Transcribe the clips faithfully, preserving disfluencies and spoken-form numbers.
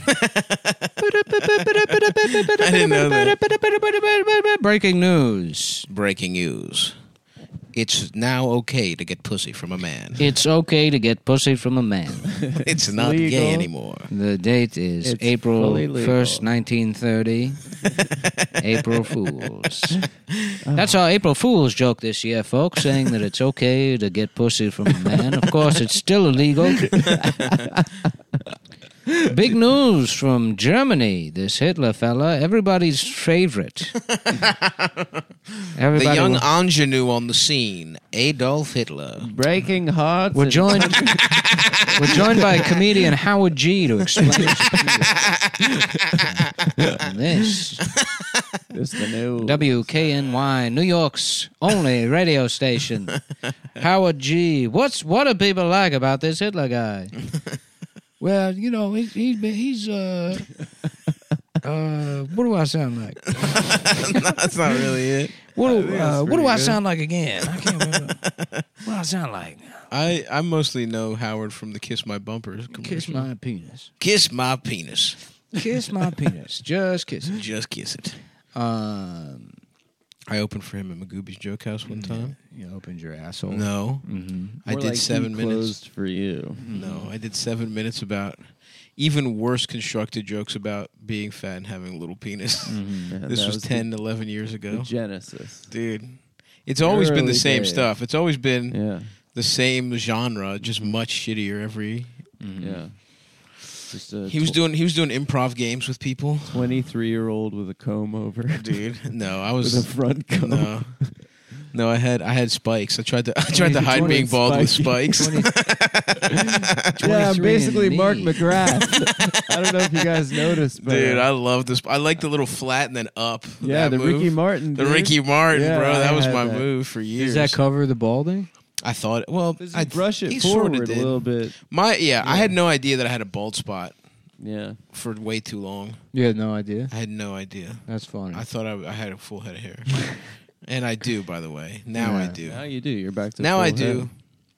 I didn't know that. Breaking news. Breaking news. It's now okay to get pussy from a man. It's okay to get pussy from a man. It's not legal. gay anymore. The date is It's April fully legal. first, nineteen thirty. April Fools. That's our April Fool's joke this year, folks, saying that it's okay to get pussy from a man. Of course, it's still illegal. Big news from Germany. This Hitler fella, everybody's favorite. Everybody The young wa- ingenue on the scene, Adolf Hitler. Breaking hearts. We're and- joined. We're joined by comedian Howard G to explain this. This the new W K N Y, New York's only radio station. Howard G. What's what do people like about this Hitler guy? Well, you know, he's he's he's uh uh. What do I sound like? No, that's not really it. What do, think uh, that's what do pretty I good. sound like again? I can't remember. What do I sound like? I, I mostly know Howard from the Kiss My Bumpers commercial. Kiss my penis. Kiss my penis. Kiss my penis. Just kiss it. Just kiss it. Um, I opened for him at Magooby's Joke House one time. you opened your asshole. No. Mm-hmm. I More did like seven he minutes. closed for you. No, I did seven minutes about even worse constructed jokes about being fat and having a little penis. Mm-hmm. Yeah, This that was the- ten, eleven years The ago. Genesis. Dude. It's always been the Early same days. stuff. It's always been Yeah. the same genre, just much shittier every. Yeah. Just a He was tw- doing he was doing improv games with people. twenty-three-year-old with a comb over. Dude, no, I With was a front comb. no. No, I had I had spikes. I tried to I tried to hide twenty being bald with spiky. spikes. Yeah, I'm basically me. Mark McGrath. I don't know if you guys noticed, but Dude, uh, I love this. I like the little flat and then up. yeah, that the move. Ricky Martin. The dude. Ricky Martin, Yeah, bro. That I was had my that. move for years. Does that cover the balding? I thought. Well, Does I he brush it he forward sorta a did. little bit? My yeah, I Yeah. had no idea that I had a bald spot Yeah. for way too long. You had no idea. I had no idea. That's funny. I thought I, I had a full head of hair, and I do. By the way, now I Yeah. do. Now you do. You're back to Now full I head. do.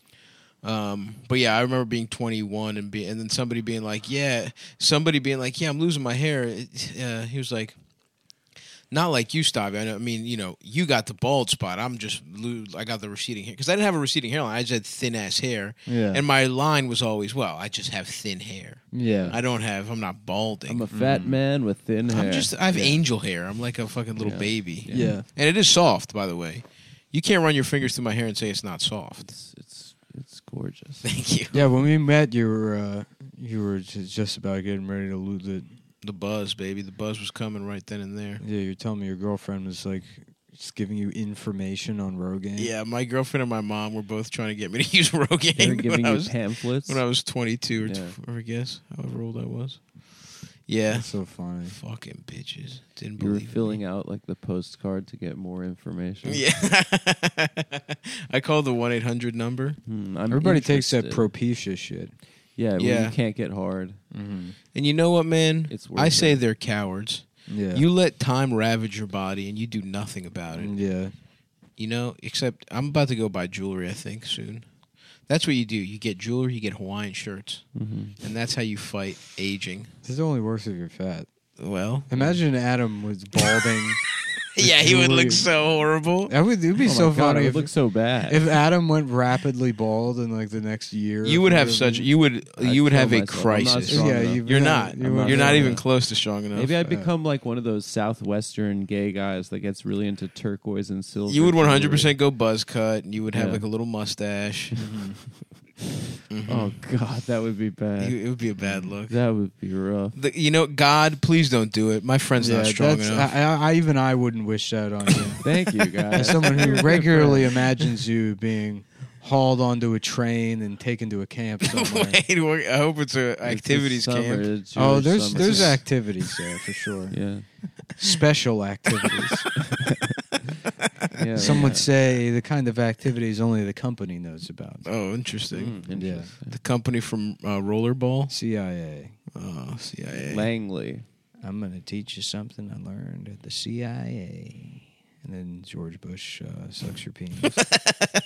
Um, but yeah, I remember being twenty-one and be, and then somebody being like, "Yeah," somebody being like, "Yeah, I'm losing my hair." It, uh, he was like, "Not like you, Stabby. I know. I mean, you know, you got the bald spot. I'm just lo- I got the receding hair because I didn't have a receding hairline. I just had thin ass hair, Yeah. and my line was always, well, I just have thin hair. yeah. I don't have. I'm not balding. I'm a fat man with thin hair. I'm just. I have Yeah. angel hair. I'm like a fucking little Yeah. baby. Yeah. And it is soft, by the way. You can't run your fingers through my hair and say it's not soft. It's it's it's gorgeous. Thank you. Yeah, when we met, you were uh, you were ju- just about getting ready to lose it. The buzz, baby. The buzz was coming right then and there. Yeah, you're telling me your girlfriend was like just giving you information on Rogaine. Yeah, my girlfriend and my mom were both trying to get me to use Rogaine They were giving when, I you was, pamphlets. when I was twenty-two or, Yeah. tw- or I guess, however old I was. Yeah. That's so funny. Fucking bitches. Didn't you were believe filling me. out like the postcard to get more information. Yeah. I called the one eight hundred number. Hmm, I'm Everybody takes that interested. Propecia shit. Yeah, when Yeah. you can't get hard. Mm-hmm. And you know what, man? It's worth I say it. they're cowards. Yeah. You let time ravage your body and you do nothing about it. Yeah. You know, except I'm about to go buy jewelry, I think, soon. That's what you do. You get jewelry, you get Hawaiian shirts. Mm-hmm. And that's how you fight aging. This only works if you're fat. Well, Imagine Adam was balding. yeah, he would jewelry. look so horrible. That would it'd be Oh so my God, funny it if, would look so bad. if Adam went rapidly bald in like the next year. You would have such you would I'd you would kill have a myself. I'm not crisis. strong Yeah, enough. you- You're not. you I'm would- not You're not strong even enough. close to strong enough. Maybe I'd Uh, become like one of those southwestern gay guys that gets really into turquoise and silver. You would one hundred jewelry. percent go buzz cut, and you would have Yeah. like a little mustache. Mhm. Oh God, that would be bad. it, it would be a bad look. That would be rough. The, you know, God, please don't do it. My friend's Yeah, not strong that's, enough. I, I, I even I wouldn't wish that on you. Thank you, guys. As someone You're who a good regularly friend. imagines you being hauled onto a train and taken to a camp somewhere. Wait, what- I hope it's a It's a activities summer, camp. it's Oh, Jewish there's summer. there's activities there for sure. yeah. Special activities. yeah. Some yeah. would say the kind of activities only the company knows about. Oh, interesting. Mm, Yeah. interesting. The company from uh, Rollerball. C I A. Oh, C I A. Langley. I'm going to teach you something I learned at the C I A. And then George Bush uh, sucks your penis.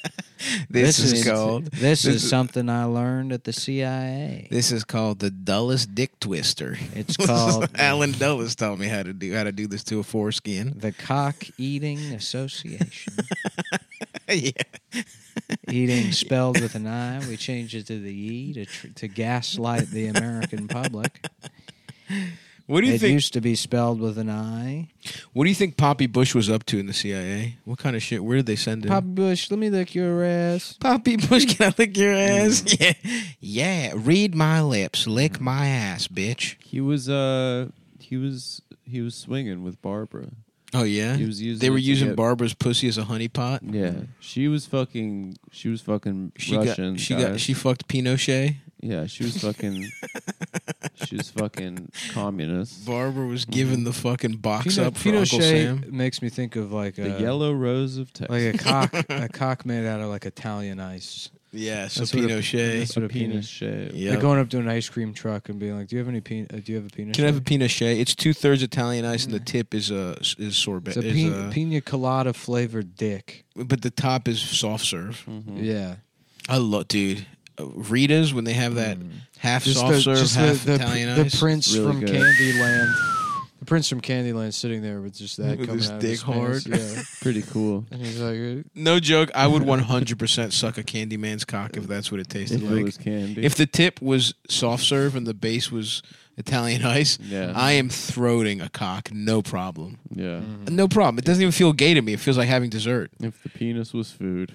This, This is, is- called. This, This is is- something I learned at the C I A. This is called the dullest dick twister. It's called Alan Dulles taught me how to do how to do this to a foreskin. the Cock Eating Association. Yeah. Eating spelled with an I. We changed it to the E to tr- to gaslight the American public. What do you It think? used to be spelled with an I. What do you think Poppy Bush was up to in the C I A? What kind of shit? Where did they send him? Papa Bush, let me lick your ass. Poppy Bush, can I lick your ass? Yeah, yeah. Read my lips, lick my ass, bitch. He was uh he was he was swinging with Barbara. Oh yeah, He was using they were it to using get- Barbara's pussy as a honeypot. Yeah, she was fucking. She was fucking She Russian. got she guys. got she fucked Pinochet. Yeah, she was fucking. she was fucking communist. Barbara was giving the fucking box Pino- up for Uncle Sam. Pinochet makes me think of like The a yellow rose of Texas. like a cock, a cock made out of like Italian ice. Yeah, so That's what a- Pinochet. that's what a a penis- penis shape. Yeah. Like going up to an ice cream truck and being like, "Do you have any pe- uh, Do you have a penis?" Can I have a Pinochet? It's two thirds Italian ice, and the tip is a is sorbet. It's a is pina, a- pina colada flavored dick. but the top is soft serve. Mhm. Yeah, I love, dude. Uh, Rita's when they have that half just soft the, serve, just half the, the, Italian the ice. prince Really from good. Candyland. The prince from Candyland sitting there with just that With coming his out dick of his pants. hard. Yeah, Pretty cool. and he's like, uh, No joke. I would one hundred percent suck a Candyman's cock if that's what it tasted If like. it was candy. If the tip was soft serve and the base was Italian ice, yeah. I am throating a cock, no problem. yeah. mm. No problem. It doesn't even feel gay to me. It feels like having dessert. If the penis was food.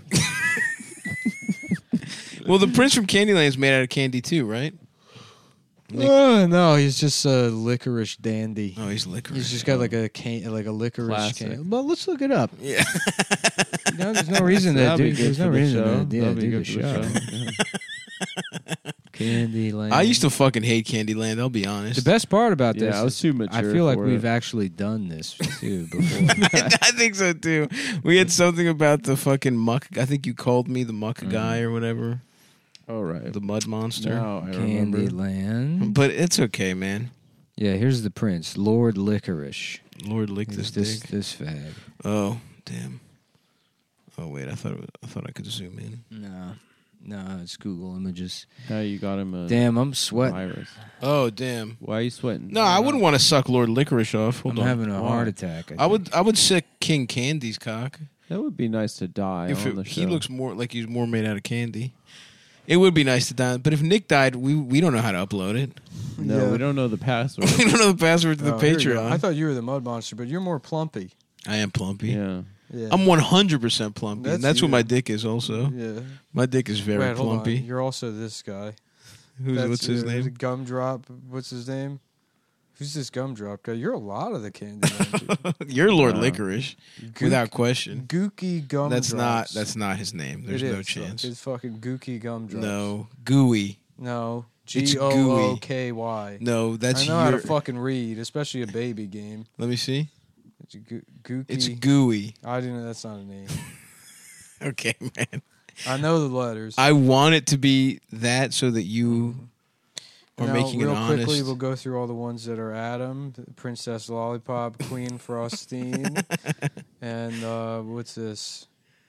Well, the prince from Candyland is made out of candy too, right? Nick- Oh, no, he's just a licorice dandy. Oh, he's licorice. He's just got like a can, like a licorice Classic. can. Well, let's look it up. Yeah. No, there's no reason to That'd do. be good There's for no the reason show. to yeah, That'd be do the good for the show. show. Yeah. Candyland. I used to fucking hate Candyland. I'll be honest. The best part about this, Yeah, I was is too mature I feel like for we've it. actually done this too before. I think so too. We had something about the fucking muck. I think you called me the muck Mm-hmm. guy or whatever, All right. the mud monster. Now I remember. Candyland. But it's okay, man. Yeah, here's the prince, Lord Licorice. Lord, lick this This dick. this fag. Oh, damn. Oh wait, I thought it was, I thought I could zoom in. No, no, it's Google Images. Now you got him a Damn, I'm sweating. virus. Oh, damn. Why are you sweating? No, I wouldn't want to suck Lord Licorice off. Hold I'm on. having a Why? heart attack. I would I would sick King Candy's cock. That would be nice to die If on it, the he show. looks more like he's more made out of candy. It would be nice to die, but if Nick died, we we don't know how to upload it. No, Yeah. we don't know the password. we don't know the password to the Oh, here you go. Patreon. I thought you were the mud monster, but you're more plumpy. I am plumpy. yeah. Yeah. I'm one hundred percent plumpy. That's and that's you. what my dick is also. yeah. My dick is very Wait, hold on. plumpy. You're also this guy. Who's, That's, what's his uh, name? Gumdrop. What's his name? Who's this Gumdrop guy? You're a lot of the Candyman. You're Lord No. Licorice, Gook- without question. Gooky Gumdrops. That's not that's not his name. There's It no is. chance. It's fucking Gooky Gumdrops. No, gooey. No. It's G O O K Y. No, that's I know how your. to fucking read, especially a baby game. Let me see. It's goo- Gooky. It's gooey. I didn't know that's not a name. Okay, man. I know the letters. I want it to be that so that you are Now, making real an honest. quickly, we'll go through all the ones that are Adam, Princess Lollipop, Queen Frostine, and uh, what's this?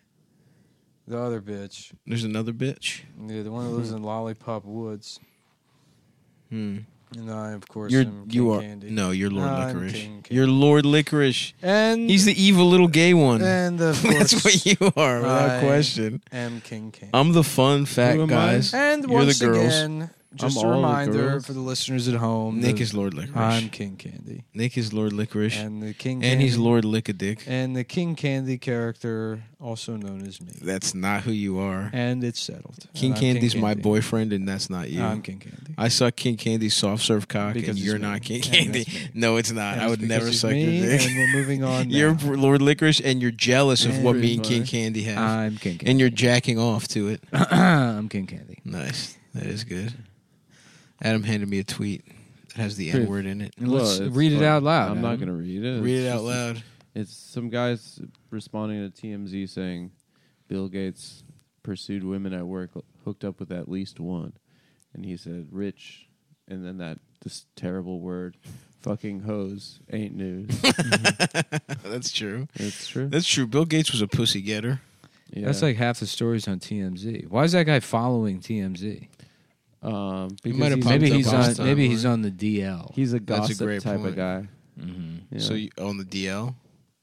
The other bitch. There's another bitch. Yeah, the one that lives in Lollipop Woods. Hmm. And I, of course, You're am King you are Candy. no. You're Lord I'm Licorice. King Candy. You're Lord Licorice. And He's the evil little gay one. and of course, That's what you are, without I question. am King Candy. I'm the fun fat Who am I? guys. And You're once the girls. again, just I'm a all the reminder girls. for the listeners at home. Nick that is Lord Licorice. I'm King Candy, Nick is Lord Licorice, and the King and he's Candy- Lord Lickadick. and the King Candy character, also known as me. That's not who you are. And it's settled. King And I'm Candy's my Candy. boyfriend, and that's not you. I'm King Candy. I suck King Candy's soft serve cock, Because and it's you're me. not King And Candy. that's me. No, it's not. And I it's would because never he's suck me, your dick. And we're moving on. You're now. Lord Licorice, and you're jealous of And what pretty me and King funny. Candy have, I'm King Candy. and you're jacking off to it. I'm King Candy. Nice. That is good. Adam handed me a tweet that has the Pretty- N word in it. And let's Well, it's read it fun. out loud. I'm not Adam. going to read it. Read It's it out just- loud. It's some guys responding to T M Z saying Bill Gates pursued women at work, hooked up with at least one. And he said, rich, and then that this terrible word, fucking hoes, ain't news. That's true. It's true. That's true. Bill Gates was a pussy getter. Yeah. That's like half the stories on T M Z. Why is that guy following T M Z? um, He because might have he's, popped Maybe up he's on on. his Maybe timeline. he's on the D L. he's a That's a gossip great type point. of guy. Mm-hmm. Yeah. So you on the D L?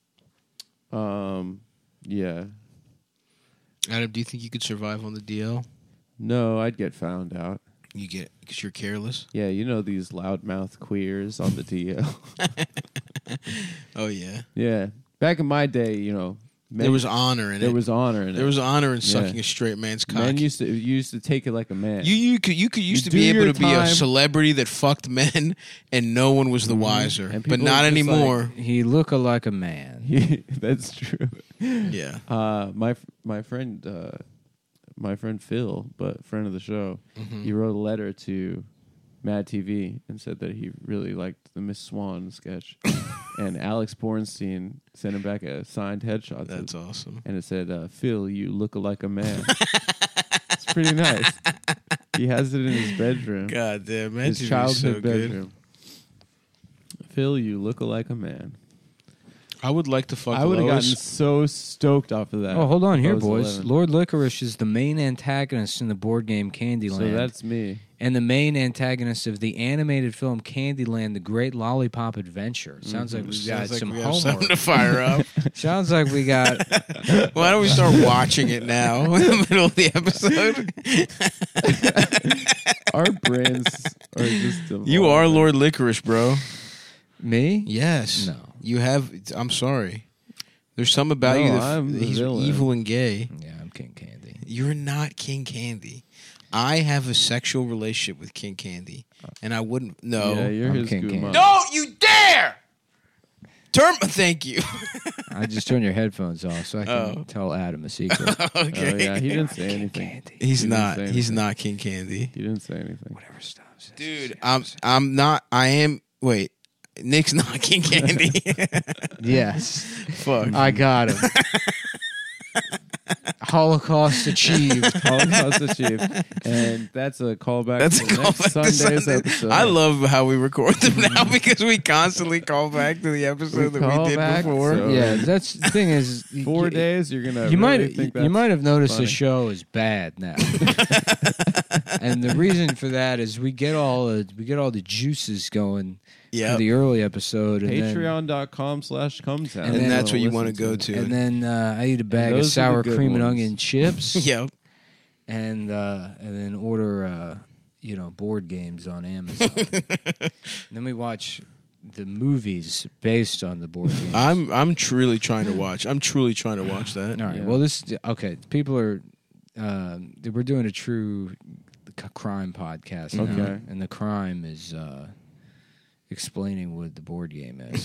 um, yeah. Adam, do you think you could survive on the D L? No, I'd get found out. You get because you're careless. Yeah, you know these loudmouth queers on the D L. Oh yeah, Yeah, back in my day, you know, men, there was honor in there it. was honor in there it. was honor in sucking Yeah. a straight man's cock. Men used to you used to take it like a man. you you could you could used You to be do able your to be a time. celebrity that fucked men, and no one was the wiser. And But people not just like- anymore. He look like a man. That's true. Yeah. Uh, my my friend, uh, my friend Phil, but friend of the show, Mhm. he wrote a letter to Mad T V and said that he really liked the Miss Swan sketch, and Alex Bornstein sent him back a signed headshot. That's to, awesome. and it said, uh, "Phil, you look like a man." It's pretty nice. He has it in his bedroom, God damn, man, his T V's childhood so good. bedroom. Phil, you look like a man. I would like to fuck I would have gotten Lois. so stoked off of that. Oh, hold on if I here, was boys. eleven. Lord Licorice is the main antagonist in the board game Candyland. So that's me. and the main antagonist of the animated film Candyland, The Great Lollipop Adventure. Sounds like we've got Sounds like some we have something homework. to fire up. Sounds like we got... Why don't we start watching it now in the middle of the episode? Our brains are just. You are evolving. Lord Licorice, bro. Me? Yes. No. You have. I'm sorry. There's some about No, you that I'm the he's villain. evil and gay. Yeah, I'm King Candy. You're not King Candy. I have a sexual relationship with King Candy, and I wouldn't. No. Yeah, you're I'm his King Guma. Candy. Don't you dare! Term. Thank you. I just turned your headphones off so I can Oh. tell Adam a secret. Okay. Oh yeah, he didn't say King anything. Candy. He's He didn't not. say He's anything. not King Candy. He didn't say anything. Whatever stops. Dude, I'm. I'm not. I am. Wait. Nick's not King Candy. Yes. Fuck. I got him. Holocaust achieved. Holocaust achieved, and that's a callback That's to a next callback to Sunday's Sunday. episode. I love how we record them now because we constantly call back to the episode We that call we did back, before. so- Yeah, that's the thing is Four you, days. You're gonna. You really might think you that's might have noticed funny. the show is bad now, and the reason for that is we get all the, we get all the juices going Yeah. for the early episode, and then, Patreon.com slash comes out. And And then- that's what you want to go to. and then uh, I eat a bag those of are the sour good cream and ones. onion chips, Yep. and uh, and then order uh, you know board games on Amazon. Then we watch the movies based on the board games. I'm I'm truly trying to watch. I'm truly trying to watch that. All right. Yeah. Well, this okay. People are um, we're doing a true c- crime podcast now, Okay. and the crime is uh, explaining what the board game is.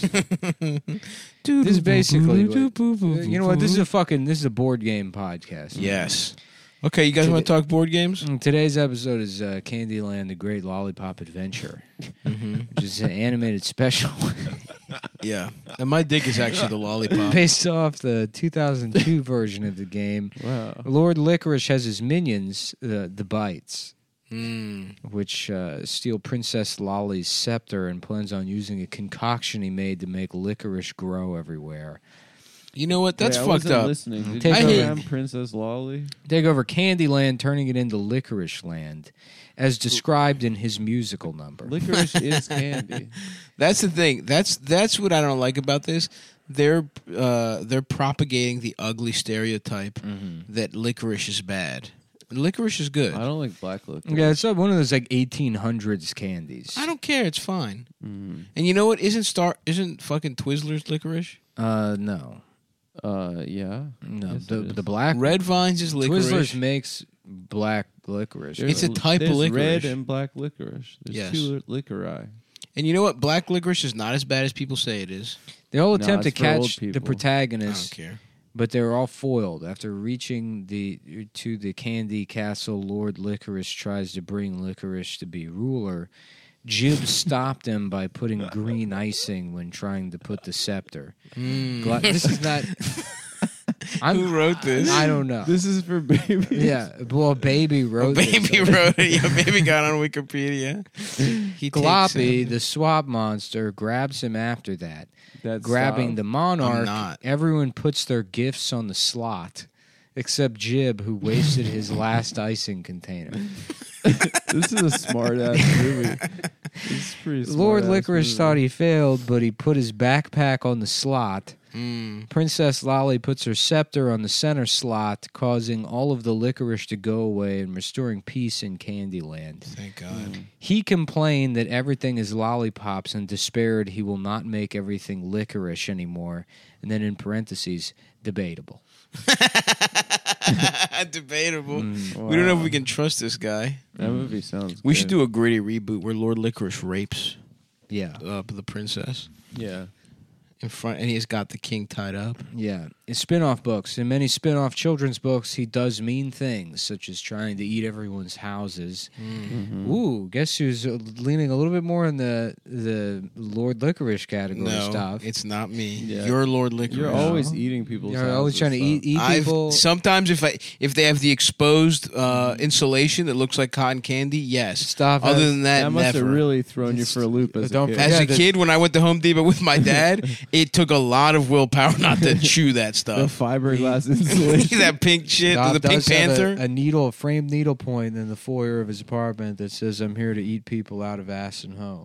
This is basically what- You know what? This is a fucking this is a board game podcast. Yes. Okay, you guys want to talk board games? Mm, Today's episode is uh, Candyland: The Great Lollipop Adventure, Mm-hmm. which is an animated special Yeah. And my dick is actually the lollipop. based off the two thousand two version of the game. Wow. Lord Licorice has his minions, uh, the Bites, Mm. which uh, steal Princess Lolly's scepter and plans on using a concoction he made to make licorice grow everywhere. You know what? That's Wait, I fucked wasn't up. Listening. Did Take you over- program Princess Lolly? Take over Candyland, turning it into Licorice Land, as described in his musical number. Licorice is candy. That's the thing. That's that's what I don't like about this. They're uh, they're propagating the ugly stereotype Mhm. that licorice is bad. Licorice is good. I don't like black licorice. Yeah, it's uh, one of those like eighteen hundreds candies. I don't care. It's fine. Mm. And you know what? Isn't Star? Isn't fucking Twizzlers licorice? Uh, no, Uh, yeah. no. Yes, the it is. the black Red Vines is licorice. Twizzlers makes black licorice. It's a There's- type of there's licorice. red and black licorice. There's Yes. two li- licori. And you know what? Black licorice is not as bad as people say it is. They all No, attempt to it's for old catch the people. I don't protagonist, care. but they're all foiled. After reaching the to the candy castle, Lord Licorice tries to bring Licorice to be ruler. Jib stopped him by putting green icing when trying to put the scepter. Mm. Gla- this is not. I'm, Who wrote this? I don't know. This is for babies. Yeah, well, baby wrote Baby this. wrote it. Yeah, baby got on Wikipedia. He takes Gloppy, it. the swap monster, grabs him after that. That's Grabbing soft. the monarch, not. everyone puts their gifts on the slot, except Jib, who wasted his last icing container. This is a smart ass movie. This is pretty smart Lord ass Licorice movie. thought he failed, but he put his backpack on the slot. Mm. Princess Lolly puts her scepter on the center slot, causing all of the licorice to go away and restoring peace in Candyland. Thank God. He complained that everything is lollipops and despaired he will not make everything licorice anymore. And then in parentheses, debatable. Debatable. Mm. We don't know if we can trust this guy. That movie sounds. We good. should do a gritty reboot where Lord Licorice rapes Yeah. uh, the princess Yeah. in front, and he's got the king tied up. Yeah. In spin-off books, in many spin-off children's books, he does mean things, such as trying to eat everyone's houses. Mm-hmm. Ooh, guess who's uh, leaning a little bit more in the the Lord Licorice category No, stuff. it's not me. Yeah. You're Lord Licorice. You're always eating people's. You're always houses, trying to so- eat, eat I've, people. sometimes if I if they have the exposed uh, insulation that looks like cotton candy, yes. Stuff Other has- than that, That must never. have really thrown you for a loop as Don't a kid. As Yeah, a the- kid, when I went to Home Depot with my dad, it took a lot of willpower not to chew that the stuff. fiberglass insulation. That pink shit, Dob the Pink does have Panther. a, a needle, a framed needle point in the foyer of his apartment that says, "I'm here to eat people out of ass and hoe."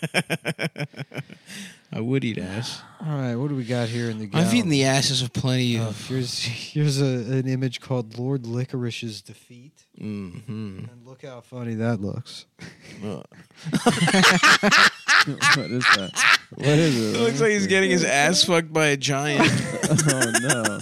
I would eat ass. All right, what do we got here in the? I've eaten gallery? the asses of plenty Oh, of. here's here's a, an image called Lord Licorice's defeat, Mhm. and look how funny that looks. Uh, What is that? What is it? It looks like he's getting his ass fucked by a giant. Oh no.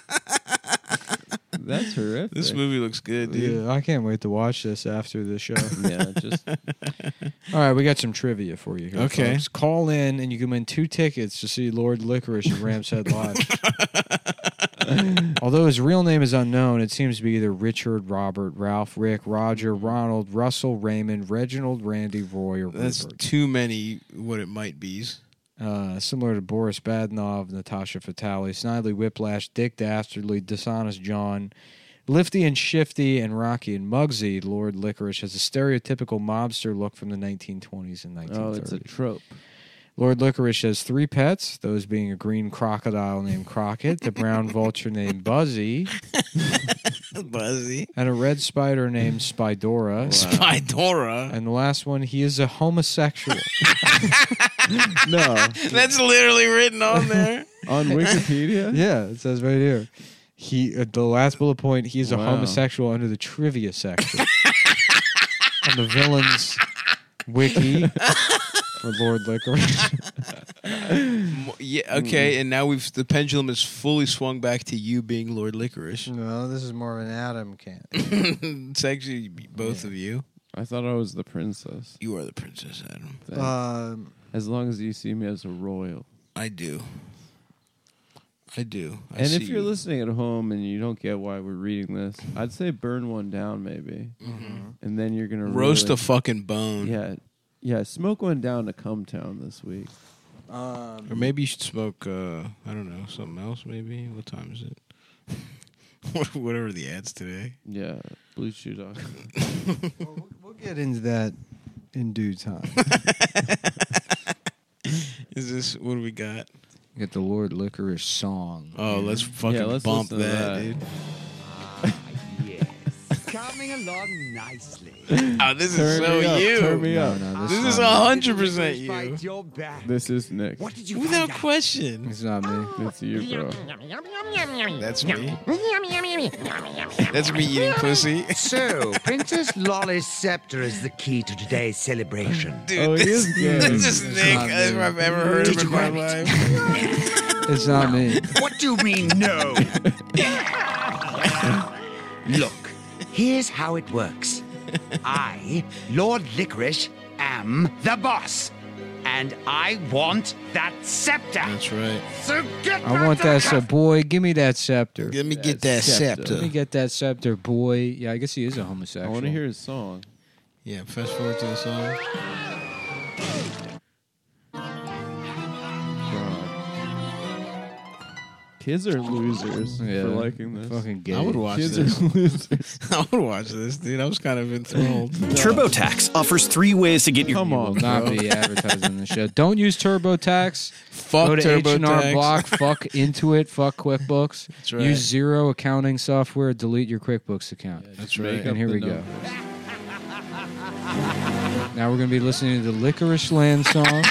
That's horrific. This movie looks good, dude. Yeah, I can't wait to watch this after the show. Yeah, just All right, we got some trivia for you. Here, Okay. folks. Call in and you can win two tickets to see Lord Licorice at Ram's Head Lodge. Although his real name is unknown, it seems to be either Richard, Robert, Ralph, Rick, Roger, Ronald, Russell, Raymond, Reginald, Randy, Roy, or That's Rupert. too many what it might be's. Uh, similar to Boris Badnov, Natasha Fatali, Snidely Whiplash, Dick Dastardly, Dishonest John, Lifty and Shifty, and Rocky and Muggsy, Lord Licorice has a stereotypical mobster look from the nineteen twenties and nineteen oh, thirties. it's a trope. Lord Licorice has three pets, those being a green crocodile named Crockett, the brown vulture named Buzzy, Buzzy. and a red spider named Spidora. Spidora. And the last one, he is a homosexual. No, That's literally written on there. on Wikipedia. Yeah, it says right here. He uh, the last bullet point. He is a Wow. homosexual under the trivia section on the villains wiki for Lord Licorice. Mo- Yeah, okay, and now we've the pendulum is fully swung back to you being Lord Licorice. No, this is more of an Adam can. It's actually both of you. I thought I was the princess. You are the princess, Adam. Thanks. Um, As long as you see me as a royal. I do. I do. I and see if you're you. listening at home and you don't get why we're reading this, I'd say burn one down maybe, and then you're gonna roast really, a fucking bone. yeah, yeah, smoke one down to Come Town this week. um, Or maybe you should smoke, uh, I don't know, something else maybe. What time is it? What- Whatever the ads today. Yeah, Blue Chew Dog. we'll, we'll get into that in due time. Is this, what do we got? Get the Lord Licorice song. Oh, let's fucking Yeah, let's bump listen to that, that. dude. Yes. Coming along nicely. Oh, this Turn is so me up, you. turn me No, up. no, This this is not a me. hundred percent you. Fight your back. This is Nick. What did you Without find out? question. It's not me. It's you, bro. That's me. That's me eating pussy. So, Princess Lolly's scepter is the key to today's celebration. Dude, Oh, he this, is gay. this is It's Nick not me. if I've ever heard Did of in you my grab it? life. It's not me. What do you mean, no? Look, here's how it works. I, Lord Licorice, am the boss. And I want that scepter. That's right. So get I back want to the that castle. scepter. Boy, give me that scepter. Let me get that scepter. scepter. Let me get that scepter, boy. Yeah, I guess he is a I homosexual. want to hear his song. Yeah, fast forward to the song. God. Kids are losers Yeah. for liking this. Fucking gay. I would watch Kids this. are losers. I would watch this, dude. I was kind of enthralled. TurboTax offers three ways to get your Come Will on, not bro. be advertising the show. Don't use TurboTax. Fuck Go to H and R TurboTax. Block. Fuck Intuit. Fuck QuickBooks. That's right. Use zero accounting software. Delete your QuickBooks account. That's Make right. up And here the we go. numbers. Now we're going to be listening to the Licorice Land song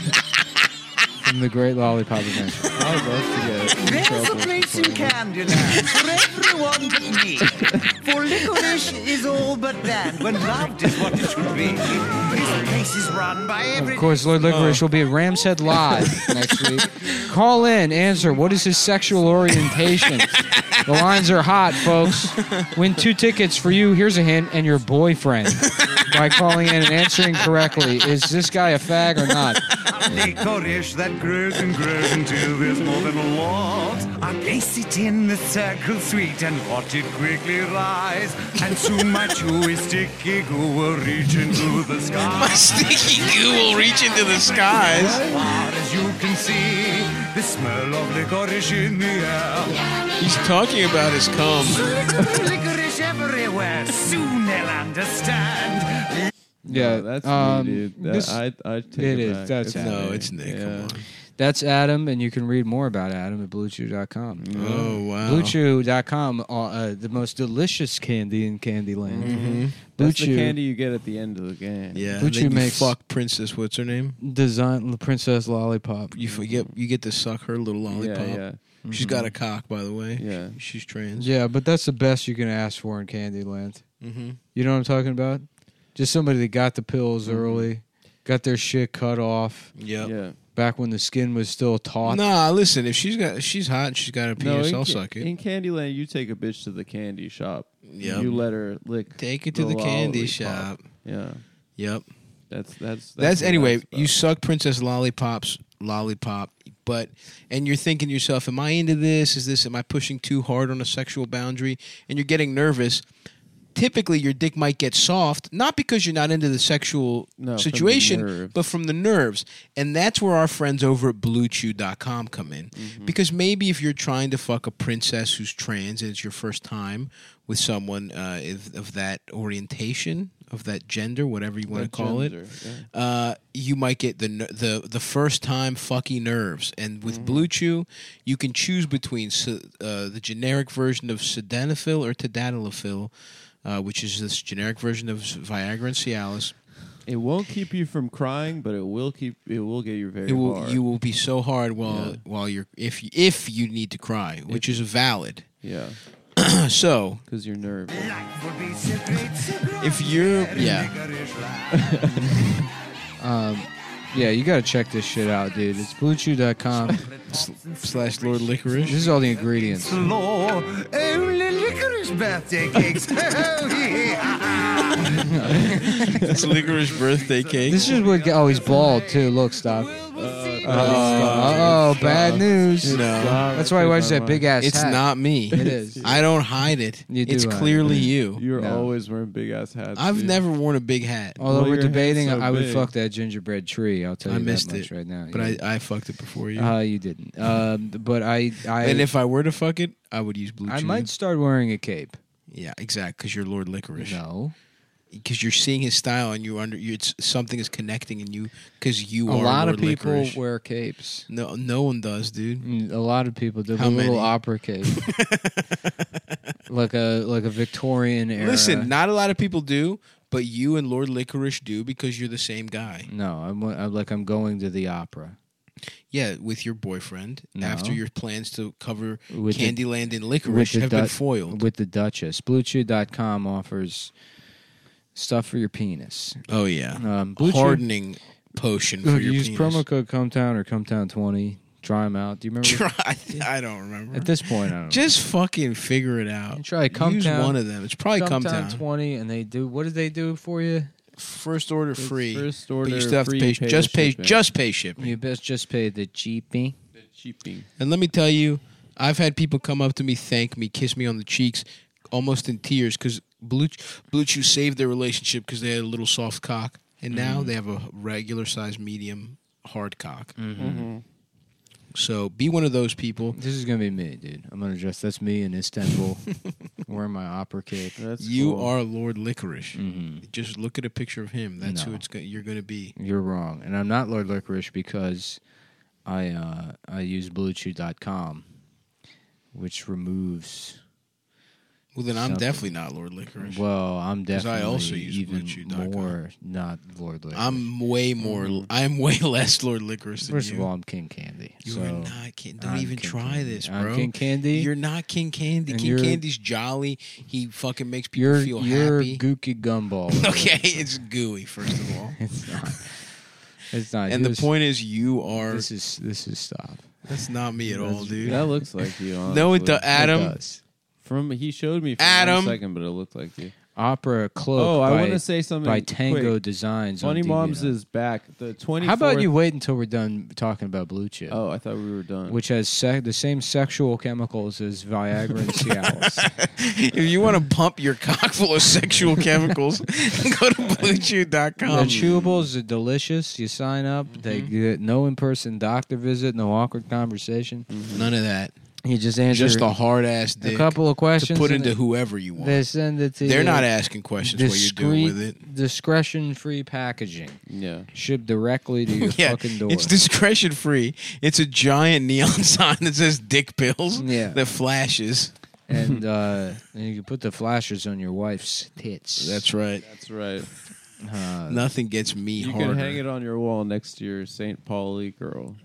from the Great Lollipop Adventure. I would love to get in There's a trouble place for in playing Candyland for everyone but me. For licorice is all but that when loved is what it should be. This place is run by every... Of course, Lord Licorice will be at Ram's Head Live next week. Call in, answer. What is his sexual orientation? The lines are hot, folks. Win two tickets for you. Here's a hint, and your boyfriend by calling in and answering correctly. Is this guy a fag or not? Licorice that grows and grows until there's more than a lot. I place it in the circle sweet and watch it quickly rise. And soon my chewy sticky goo will reach into the sky. My sticky goo will reach into the skies. As far as you can see, the smell of licorice in the air. He's talking about his cum. Licorice everywhere, soon they'll understand. Yeah, No, that's um, me, dude. That, this- I I take it it, is. back. That's It's No, me. it's Nick. Yeah. Come on. That's Adam, and you can read more about Adam at blue chew dot com. Oh, wow. blue chew dot com, uh, uh, the most delicious candy in Candyland. Mm-hmm. Blue That's the Chew candy you get at the end of the game. Yeah. Blue then Chew you makes- fuck Princess. What's her name? design the Princess Lollipop. You forget. You get to suck her little lollipop. Yeah, yeah, She's got a cock, by the way. yeah. She's trans. Yeah, but that's the best you can ask for in Candyland. Mm-hmm. You know what I'm talking about? Just somebody that got the pills Mhm. early, got their shit cut off Yep. Yeah. back when the skin was still taut. Nah, listen. If she's got, if she's hot and she's got a penis, in, I'll Ca- suck it. in Candyland, you take a bitch to the candy shop. Yep. You let her lick. Take it to the candy lollipop. shop. Yeah. Yep. That's that's that's, That's, what anyway. that's You about. suck Princess Lollipop's lollipop, but and you're thinking to yourself, "Am I into this? Is this? Am I pushing too hard on a sexual boundary?" And you're getting nervous. Typically, your dick might get soft, not because you're not into the sexual No, from the situation, nerves. but from the nerves. And that's where our friends over at blue chew dot com come in. Mm-hmm. Because maybe if you're trying to fuck a princess who's trans and it's your first time with someone uh, of, of that orientation, of that gender, whatever you want to That call it, gender, yeah. uh, you might get the ner- the the first time fucky nerves. And with Mm-hmm. Blue Chew, you can choose between su- uh, the generic version of sildenafil or tadalafil, uh, which is this generic version of Viagra and Cialis. It won't keep you from crying, but it will keep. It will get you very It will hard. you will be so hard while Yeah. while you're if you, if you need to cry, which is valid. yeah, So because you're nervous. Life would be so great, so great. if you're yeah. Licorice life. Um, yeah, you got to check this shit out, dude. It's blue chew dot com. slash Lord Licorice. This is all the ingredients. Law, only licorice birthday cakes. Oh, yeah. It's licorice birthday cake. This is what. Oh, he's bald too. Look, stop. Uh oh, bad news. No. That's why he wears that big ass It's hat. not me. It is. I don't hide it. You do it's hide it. clearly you. You're No. always wearing big ass hats. I've dude. never worn a big hat, Although Well, we're your head's debating, so I would big. fuck that gingerbread tree. I'll tell you I missed that much it, right now. but You- I, I fucked it before you. uh, you didn't. Um, but I, I, and if I were to fuck it, I would use Blue I Chew. might start wearing a cape. Yeah, exact. Because you're Lord Licorice. No, Because you're seeing his style, and you under you, it's something is connecting in you. Because you a are lot Lord of people Licorice. wear capes. No, no one does, dude. Mm, A lot of people do. How a little many? opera cape, like a like a Victorian era. Listen, not a lot of people do, but you and Lord Licorice do because you're the same guy. no, I'm, I'm like I'm going to the opera. Yeah, with your boyfriend No. after your plans to cover With the- Candyland and Licorice the have been Dut- foiled. with the Duchess. Blue Chew dot com offers stuff for your penis. Oh yeah, Um, Blue Chew- hardening potion for your use penis. promo code Cometown or Cometown twenty. Try them out. Do you remember? Try. I don't remember. At this point, I don't know. Just fucking figure it out. Try Use Cometown. one of them. It's probably Cometown Cometown. twenty, and they do. What did they do for you? First order It's free. First But order, you still have to free pay. pay Just pay. shipping. Just pay shipping. You best just pay the cheapie. Cheaping. And let me tell you, I've had people come up to me, thank me, kiss me on the cheeks, almost in tears, because Blue, Blue Chew saved their relationship because they had a little soft cock, and now they have a regular size medium hard cock. Mm-hmm. So be one of those people. This is gonna be me, dude. I'm gonna dress. That's me in Istanbul, wearing my opera cape. That's You cool. are Lord Licorice. hmm Just look at a picture of him. That's who No. it's go- you're going to be. You're wrong, and I'm not Lord Licorice because I uh, I use Blue Chew dot com, which removes. Well, then I'm Something. definitely not Lord Licorice. Well, I'm 'Cause I definitely also use even Blue Chew dot com. more not Lord Licorice. I'm way more. I'm way less Lord Licorice than First you. of all, I'm King Candy. you so are not. King, don't I'm even King try Candy. this, bro. I'm King Candy. You're not King Candy. And King you're- Candy's jolly. He fucking makes people you're feel you're happy. Gookie Gumball. Okay, it's gooey. First of all, It's not. It's not. and the Here's- point is, you are. This is this is stop. That's not me at all, dude. That looks like you. Honestly. No, it does. Adam, It does. From he showed me for Adam. one second, but it looked like you. Opera cloak. Oh, I by, want to say something by Tango quick. Designs. Funny on Moms D V D. is back. The twenty. How about you wait until we're done talking about Blue Chew, Oh, I thought we were done. which has sec- the same sexual chemicals as Viagra and Cialis. if you want to pump your cock full of sexual chemicals, go to Blue Chew dot The com. chewables are delicious. You sign up. They Mm-hmm. get no in-person doctor visit, no awkward conversation. None of that. You just answer Just a hard ass dick a couple of to questions. put and into they- whoever you want. They send it to They're you. not asking questions what you're doing with it. Discretion-free packaging yeah. shipped directly to your Yeah, fucking door. it's discretion free. It's a giant neon sign that says "dick pills" Yeah. that flashes. and uh, and you can put the flashers on your wife's tits. That's right. That's right. uh, Nothing gets me You harder. can hang it on your wall next to your Saint Pauli girl.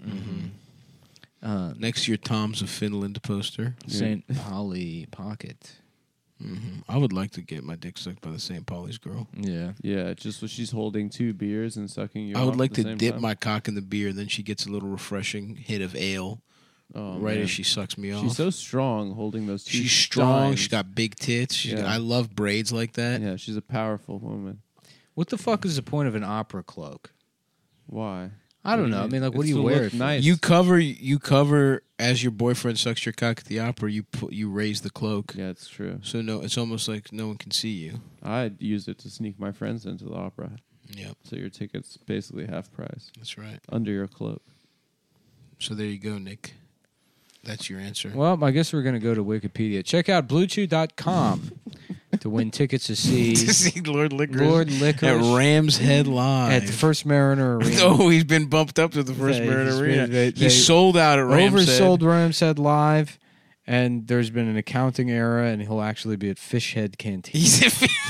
uh, next to your Tom's of Finland poster. Saint Polly pocket. hmm I would like to get my dick sucked by the Saint Pauli's girl. Yeah. Yeah, just when she's holding two beers and sucking you. I would off like at the to same dip time. my cock in the beer, and then she gets a little refreshing hit of ale Oh, right man. as she sucks me off. She's so strong holding those two. She's strong. dimes. She's got big tits. She's Yeah. I love braids like that. Yeah, she's a powerful woman. What the fuck is the point of an opera cloak? Why? I don't What know. I you- mean, like, what it's do you to wear? look it for? nice. You cover you cover as your boyfriend sucks your cock at the opera. You put you raise the cloak, Yeah, it's true. so no, it's almost like no one can see you. I'd use it to sneak my friends into the opera, Yep, so your ticket's basically half price that's right. under your cloak. So there you go, Nick. That's your answer. Well, I guess we're going to go to Wikipedia. Check out Blue Chew dot com to win tickets to see to see Lord Licorice Lord at Licorice Ram's Head Live at the First Mariner Arena. Oh, he's been bumped up to the First They- Mariner he's Arena. been- they- they he's sold out at Ram's Oversold Head. Rams Head Live, and there's been an accounting error, and he'll actually be at Fish Head Canteen. He's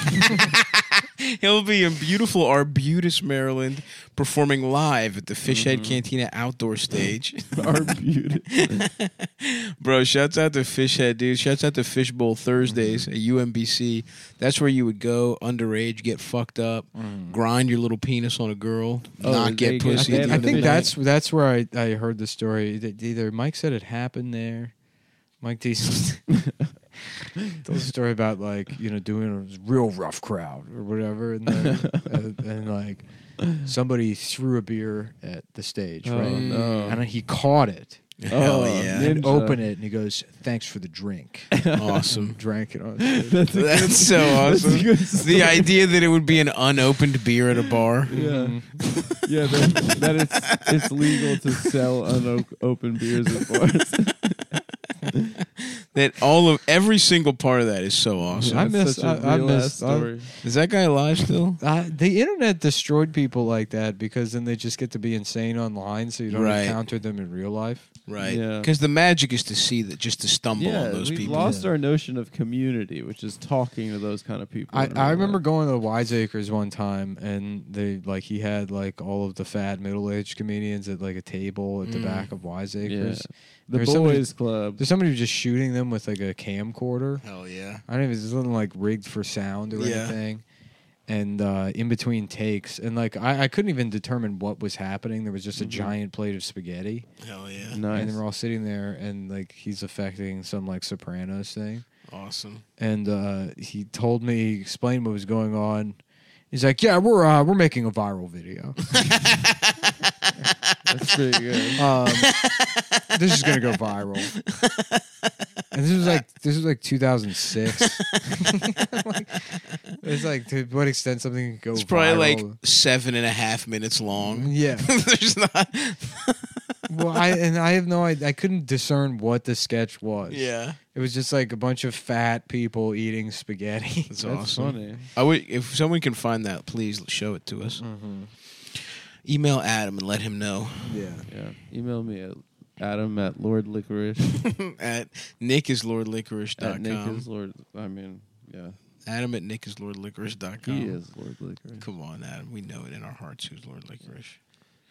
He'll be in beautiful Arbutus, Maryland, performing live at the Fish Head Cantina outdoor stage. Arbutus. Bro, shouts out to Fish Head, dude. Shouts out to Fishbowl Thursdays at U M B C. That's where you would go underage, get fucked up, grind your little penis on a girl, Oh, not they get get- pussy. they at the have I end of think the that's night. that's where I, I heard the story. That either Mike said it happened there. Mike D told a story about like you know doing a real rough crowd or whatever, and then and, and like somebody threw a beer at the stage, Oh, right? no. And he caught it. Hell Oh, yeah. ninja. Open it, and he goes, "Thanks for the drink." Awesome. Drank it on stage. That's so awesome. The idea that it would be an unopened beer at a bar. Yeah, yeah. That, that it's it's legal to sell unopened beers at bars. That all of every single part of that is so awesome. I That's miss- such a I- I real miss- ass story. Is that guy alive still? Uh, the internet destroyed people like that because then they just get to be insane online, so you don't Right. encounter them in real life. Right. Yeah. Because the magic is to see that, just to stumble Yeah, on those we've people. lost Yeah. our notion of community, which is talking to those kind of people. I, in I real remember life. going to the Wiseacres one time, and they like he had like all of the fat middle aged comedians at like a table at the Mm. back of Yeah. Wiseacres. The There's boys somebody- club. There's somebody just shooting them with like a camcorder. Hell yeah. I don't even. It wasn't like rigged for sound or Yeah. anything. And uh, in between takes, and like I, I couldn't even determine what was happening. There was just a Mhm. giant plate of spaghetti, Hell yeah. Nice. and we're all sitting there, and like he's affecting some like Sopranos thing. Awesome. And uh, he told me, he explained what was going on. He's like, "Yeah, we're uh, we're making a viral video. That's pretty good. Um, this is gonna go viral." And this was like this was like two thousand six. Like, it's like to what extent something can go. It's probably viral. like seven and a half minutes long. Yeah. There's not. Well, I and I have no idea. I couldn't discern what the sketch was. Yeah, It was just like a bunch of fat people eating spaghetti. that's, That's awesome. funny. I would, if someone can find that, please show it to us. Mm-hmm. Email Adam and let him know Yeah. Yeah. Email me at Adam at Lord Licorice. at nick is lord licorice dot at Nick com. is Lord. I mean, yeah. Adam at nick is lord licorice dot com. He is Lord Licorice. Come on, Adam. We know it in our hearts who's Lord Licorice.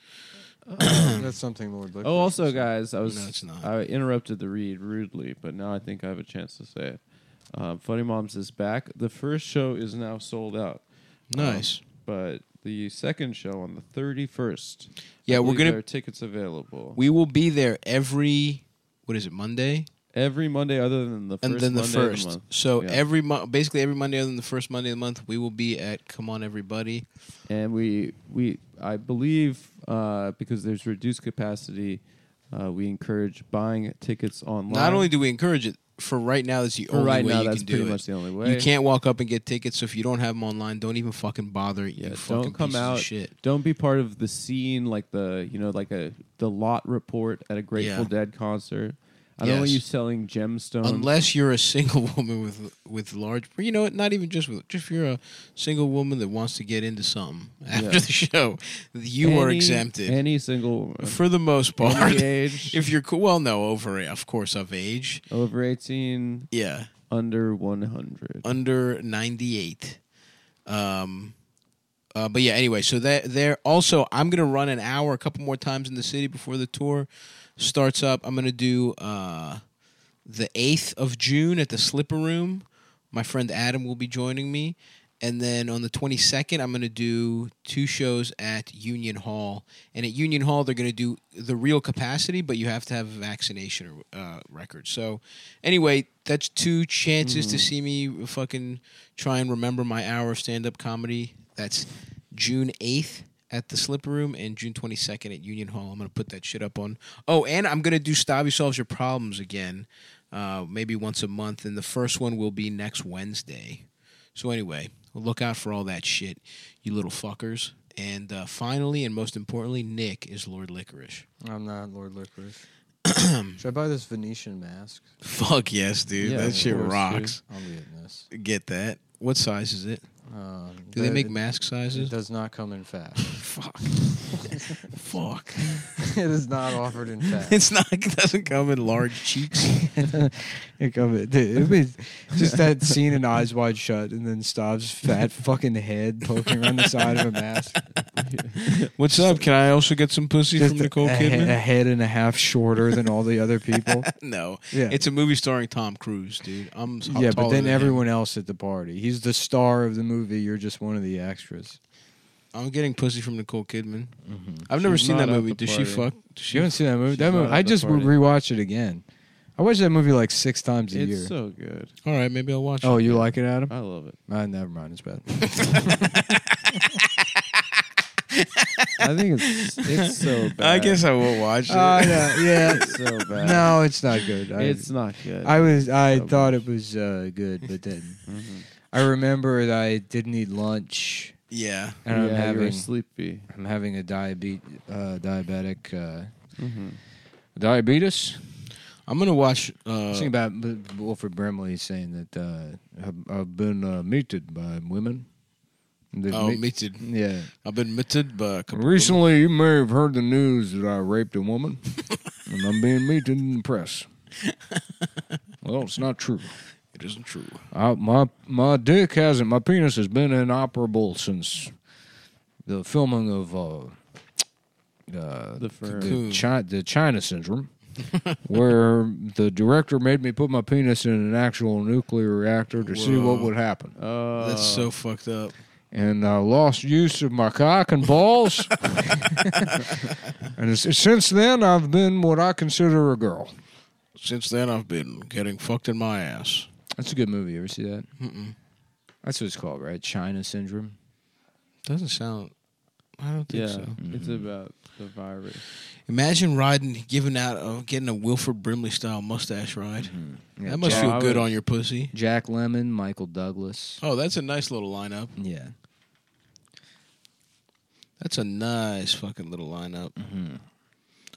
That's something Lord Licorice Oh, also, would say. guys, I was No, it's not. I interrupted the read rudely, but now I think I have a chance to say it. Um, Funny Moms is back. The first show is now sold out. Nice. Um, but the second show on the thirty-first. Yeah, I we're believe gonna- there are tickets available. We will be there every, what is it, Monday? Every Monday other than the first And then the Monday of first. the month. So Yeah. every mo- basically every Monday other than the first Monday of the month, we will be at Come On Everybody. And we we I believe uh, because there's reduced capacity, uh, we encourage buying tickets online. Not only do we encourage it, for right now, that's the for only right way now, you that's can do pretty it. much the only way. You can't walk up and get tickets, so if you don't have them online, don't even fucking bother. Yeah, you fucking don't come pieces out. of shit. Don't be part of the scene like the you know like a the lot report at a Grateful Yeah. Dead concert. I don't want Yes. you selling gemstones. Unless you're a single woman with with large, or you know what? Not even just with, just if you're a single woman that wants to get into something after Yeah. the show, you are Any- exempted Any single woman. for the most part. Any age, If you're cool, well, no, over of course of age, over eighteen, yeah, under one hundred. under ninety-eight. Um, uh, but yeah, anyway, so that there also, I'm gonna run an hour a couple more times in the city before the tour starts up. I'm gonna do uh, the eighth of June at the Slipper Room. My friend Adam will be joining me, and then on the twenty-second, I'm gonna do two shows at Union Hall. And at Union Hall, they're gonna do the real capacity, but you have to have a vaccination uh, record. So anyway, that's two chances to see me fucking try and remember my hour of stand-up comedy. That's June eighth at the Slipper Room and June twenty-second at Union Hall. I'm going to put that shit up on. Oh, and I'm going to do Stabby Solves Your Problems again, uh, maybe once a month. And the first one will be next Wednesday. So anyway, look out for all that shit, you little fuckers. And uh, finally, and most importantly, Nick is Lord Licorice. I'm not Lord Licorice. Should I buy this Venetian mask? Fuck yes, dude. Yeah, that of shit course, rocks. I'll be in this. Get that. What size is it? Um, Do they but make it- mask It sizes? does not come in fat. Fuck. Fuck. It is not offered in fat. It's not. It doesn't come in large cheeks. It come in- dude, it was just that scene in Eyes Wide Shut, and then Stav's fat fucking head poking around the side of a mask. What's up? Can I also get some pussy Just from Nicole a, he- Kidman? a head and a half shorter than all the other people. No. Yeah. It's a movie starring Tom Cruise, dude. I'm s- Yeah, but taller then than him. everyone else at the party. He's the star of the movie. You're just one of the extras. I'm getting pussy from Nicole Kidman. I've never She's seen that not at movie. the Does she party. fuck? Does she You haven't seen that movie? She's That movie not I at the just party. rewatched it again. I watched that movie like six times a It's year. so good. All right, maybe I'll watch Oh, it. you like it, Adam? I love it. Ah, never mind. It's bad. I think it's it's so bad. I guess I will watch it. Oh, yeah, yeah. It's so bad. No, it's not good. I, it's not good. I was. I So thought bad. it was uh, good, but then Mhm. I remember that I didn't eat lunch, yeah. and yeah, I'm you were having sleepy. I'm having a diabetes uh, diabetic uh, Mm-hmm. diabetes. I'm gonna watch. I Uh, was thinking about B- Wilfred Brimley saying that uh, I've, I've been uh, meted by women. They've oh, meet- meted. Yeah. I've been meted by a couple. Recently, you may have heard the news that I raped a woman, and I'm being meted in the press. Well, it's not true. It isn't true. I, my my dick hasn't. My penis has been inoperable since the filming of uh, uh, The Firm. the, Chi- the China Syndrome, where the director made me put my penis in an actual nuclear reactor to see what Whoa. would happen. Uh, That's so fucked up. And I lost use of my cock and balls. And it's, since then, I've been what I consider a girl. Since then, I've been getting fucked in my ass. That's a good movie. You ever see that? Mm-mm. That's what it's called, right? China Syndrome. Doesn't sound. I don't think yeah, so. it's about the virus. Imagine riding, giving out, uh, getting a Wilford Brimley style mustache ride. Yeah, That must Jack, feel I good would- on your pussy. Jack Lemmon, Michael Douglas. Oh, that's a nice little lineup. Yeah. That's a nice fucking little lineup. Mm-hmm.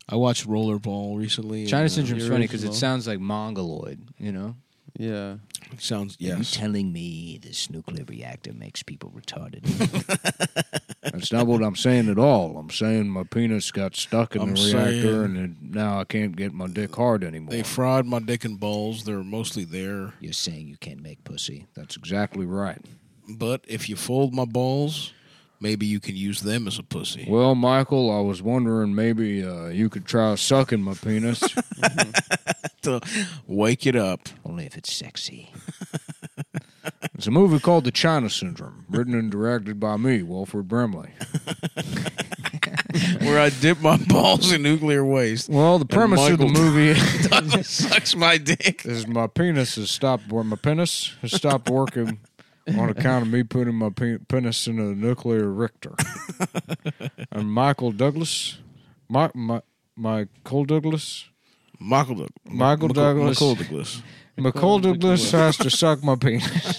I watched Rollerball recently. China and, uh, Syndrome's the funny because it original. sounds like Mongoloid, you know? Yeah. sounds yes. telling me this nuclear reactor makes people retarded? That's not what I'm saying at all. I'm saying my penis got stuck in I'm the reactor saying- and it, now I can't get my dick hard anymore. They fried my dick and balls. They're mostly there. You're saying you can't make pussy. That's exactly right. But if you fold my balls, maybe you can use them as a pussy. Well, Michael, I was wondering maybe uh, you could try sucking my penis. To wake it up. Only if it's sexy. It's a movie called The China Syndrome, written and directed by me, Wilford Brimley. Where I dip my balls in nuclear waste. Well, the premise of the Michael- movie Sucks my dick. is my penis has stopped. Where my penis has stopped working on account of me putting my pe- penis in a nuclear reactor. And Michael Douglas, my my Michael Douglas, Michael Douglas. Michael Douglas. Michael Douglas. McCall Douglas has to suck my penis.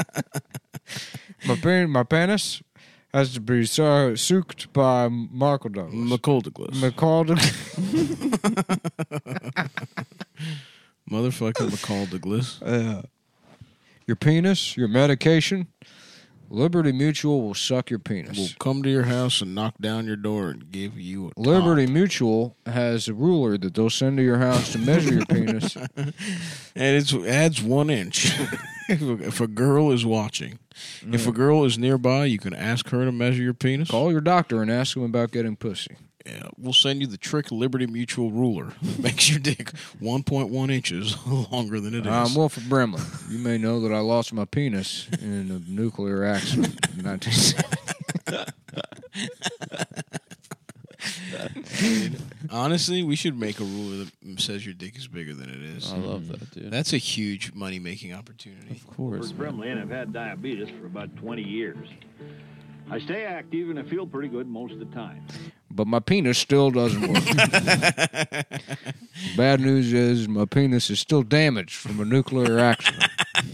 my pen, my penis has to be su- sucked by Michael Douglas. Michael Douglas. McCall Douglas. Motherfucking McCall Douglas. Uh, your penis, your medication, Liberty Mutual will suck your penis. Will come to your house and knock down your door and give you a Liberty top. Mutual has a ruler that they'll send to your house to measure your penis. And it adds one inch. If a girl is watching. If a girl is nearby, you can ask her to measure your penis. Call your doctor and ask him about getting pussy. Yeah, we'll send you the Trick Liberty Mutual ruler. Makes your dick one point one inches longer than it is. I'm Wilford Brimley. You may know that I lost my penis in a nuclear accident in nineteen seventy. Honestly, we should make a ruler that says your dick is bigger than it is. I love that, dude. That's a huge money-making opportunity. Of course. Wilford Brimley, and I've had diabetes for about twenty years. I stay active and I feel pretty good most of the time. But my penis still doesn't work. Bad news is my penis is still damaged from a nuclear accident.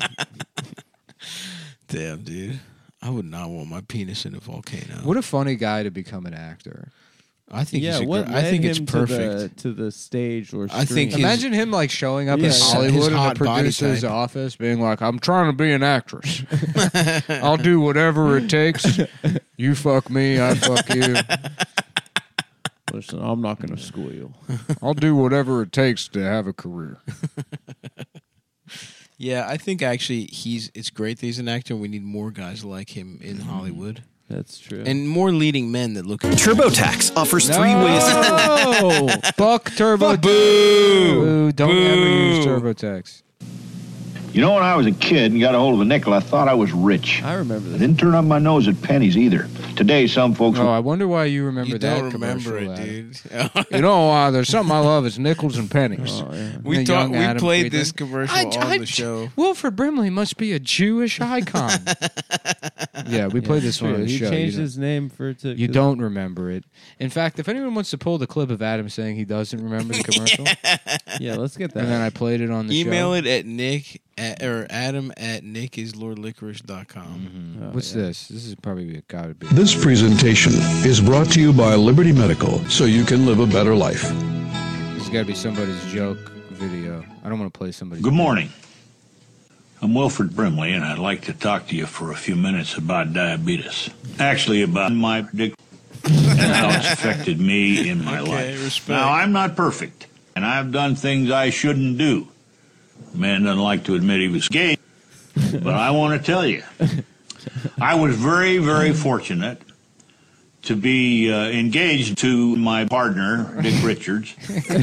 Damn, dude. I would not want my penis in a volcano. What a funny guy to become an actor. I think Yeah, he's a what gr- led I think him it's to perfect. the, to the stage or I think screen? his- Imagine him like showing up Yeah, in his Hollywood in the hot body producer's type. office, being like, "I'm trying to be an actress. I'll do whatever it takes. You fuck me, I fuck you. Listen, I'm not going to school you. I'll do whatever it takes to have a career." Yeah, I think actually he's. It's great that he's an actor. We need more guys like him in Hollywood, That's true. and more leading men that look. TurboTax offers three ways. Oh, fuck TurboTax. Boo. Don't ever use TurboTax. You know, when I was a kid and got a hold of a nickel, I thought I was rich. I remember I this. didn't turn up my nose at pennies either. Today, some folks... Oh, I wonder why you remember You that don't remember commercial, it, Adam. dude. You know, uh, there's something I love. It's nickels and pennies. Oh, yeah. we And talk, young We Adam played Friedland. this commercial I- on I- the show. Wilford Brimley must be a Jewish icon. Yeah, we played this one on the He show. changed You, his name for to. don't, you don't remember it. In fact, if anyone wants to pull the clip of Adam saying he doesn't remember the commercial, Yeah, let's get that. and then I played it on the Email show. it at Nick at, or Adam at nickislordlicorice dot com. Oh, What's yeah. this? This is probably got to be. This presentation is brought to you by Liberty Medical, so you can live a better life. This has got to be somebody's joke video. I don't want to play somebody's. Good morning. I'm Wilford Brimley, and I'd like to talk to you for a few minutes about diabetes. Actually, about my dick and how it's affected me in my Okay, life. respect. Now, I'm not perfect, and I've done things I shouldn't do. Man doesn't like to admit he was gay, but I want to tell you, I was very, very fortunate to be uh, engaged to my partner, Dick Richards.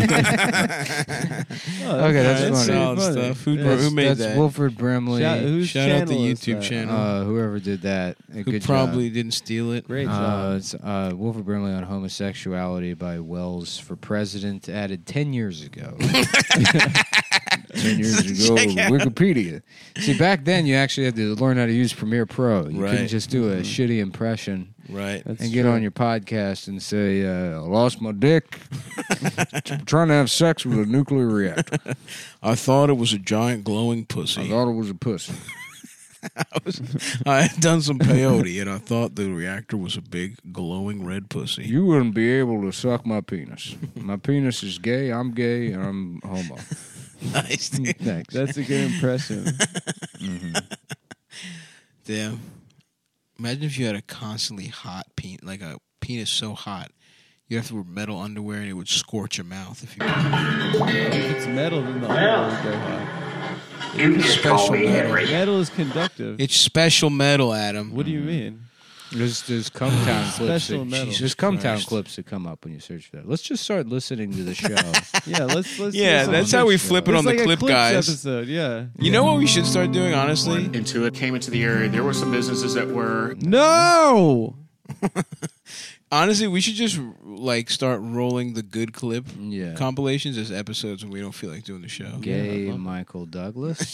Oh, Okay, that's That's funny. solid funny. stuff. Who, That's- who made That's that? Wilford Brimley. Shout, whose Shout out the channel is YouTube that? channel. uh, whoever did that. A Who good probably job. didn't steal it. Great Uh, job. it's uh, Wilford Brimley on homosexuality by Wells for President, added ten years ago. ten years ago, Wikipedia. See, back then you actually had to learn how to use Premiere Pro. You Right. couldn't just do a shitty impression Right. That's and get true. on your podcast and say, uh, "I lost my dick trying to have sex with a nuclear reactor. I thought it was a giant glowing I pussy. thought it was a pussy." I, was, I had done some peyote, and I thought the reactor was a big, glowing red pussy. You wouldn't be able to suck my penis. My penis is gay, I'm gay, and I'm homo. Nice. Dude. Thanks. That's a good impression. Mm-hmm. Damn. Imagine if you had a constantly hot penis, like a penis so hot, you'd have to wear metal underwear and it would scorch your mouth if you. If it's metal, then the underwear would go hot. You special metal. Metal is conductive. It's special metal, Adam. What do you mean? There's there's Cumtown clips. Special That, metal. there's Cumtown Christ. clips that come up when you search for that. Let's just start listening to the show. Yeah, let's let's. Yeah, do some that's how shit we show. flip it It's on the like a clip, clips guys. Episode, yeah. You know what we should start doing, honestly? Into it, came into the area. There were some businesses that were No. Honestly, we should just like start rolling the good clip Yeah. compilations as episodes when we don't feel like doing the show. Gay Michael Douglas.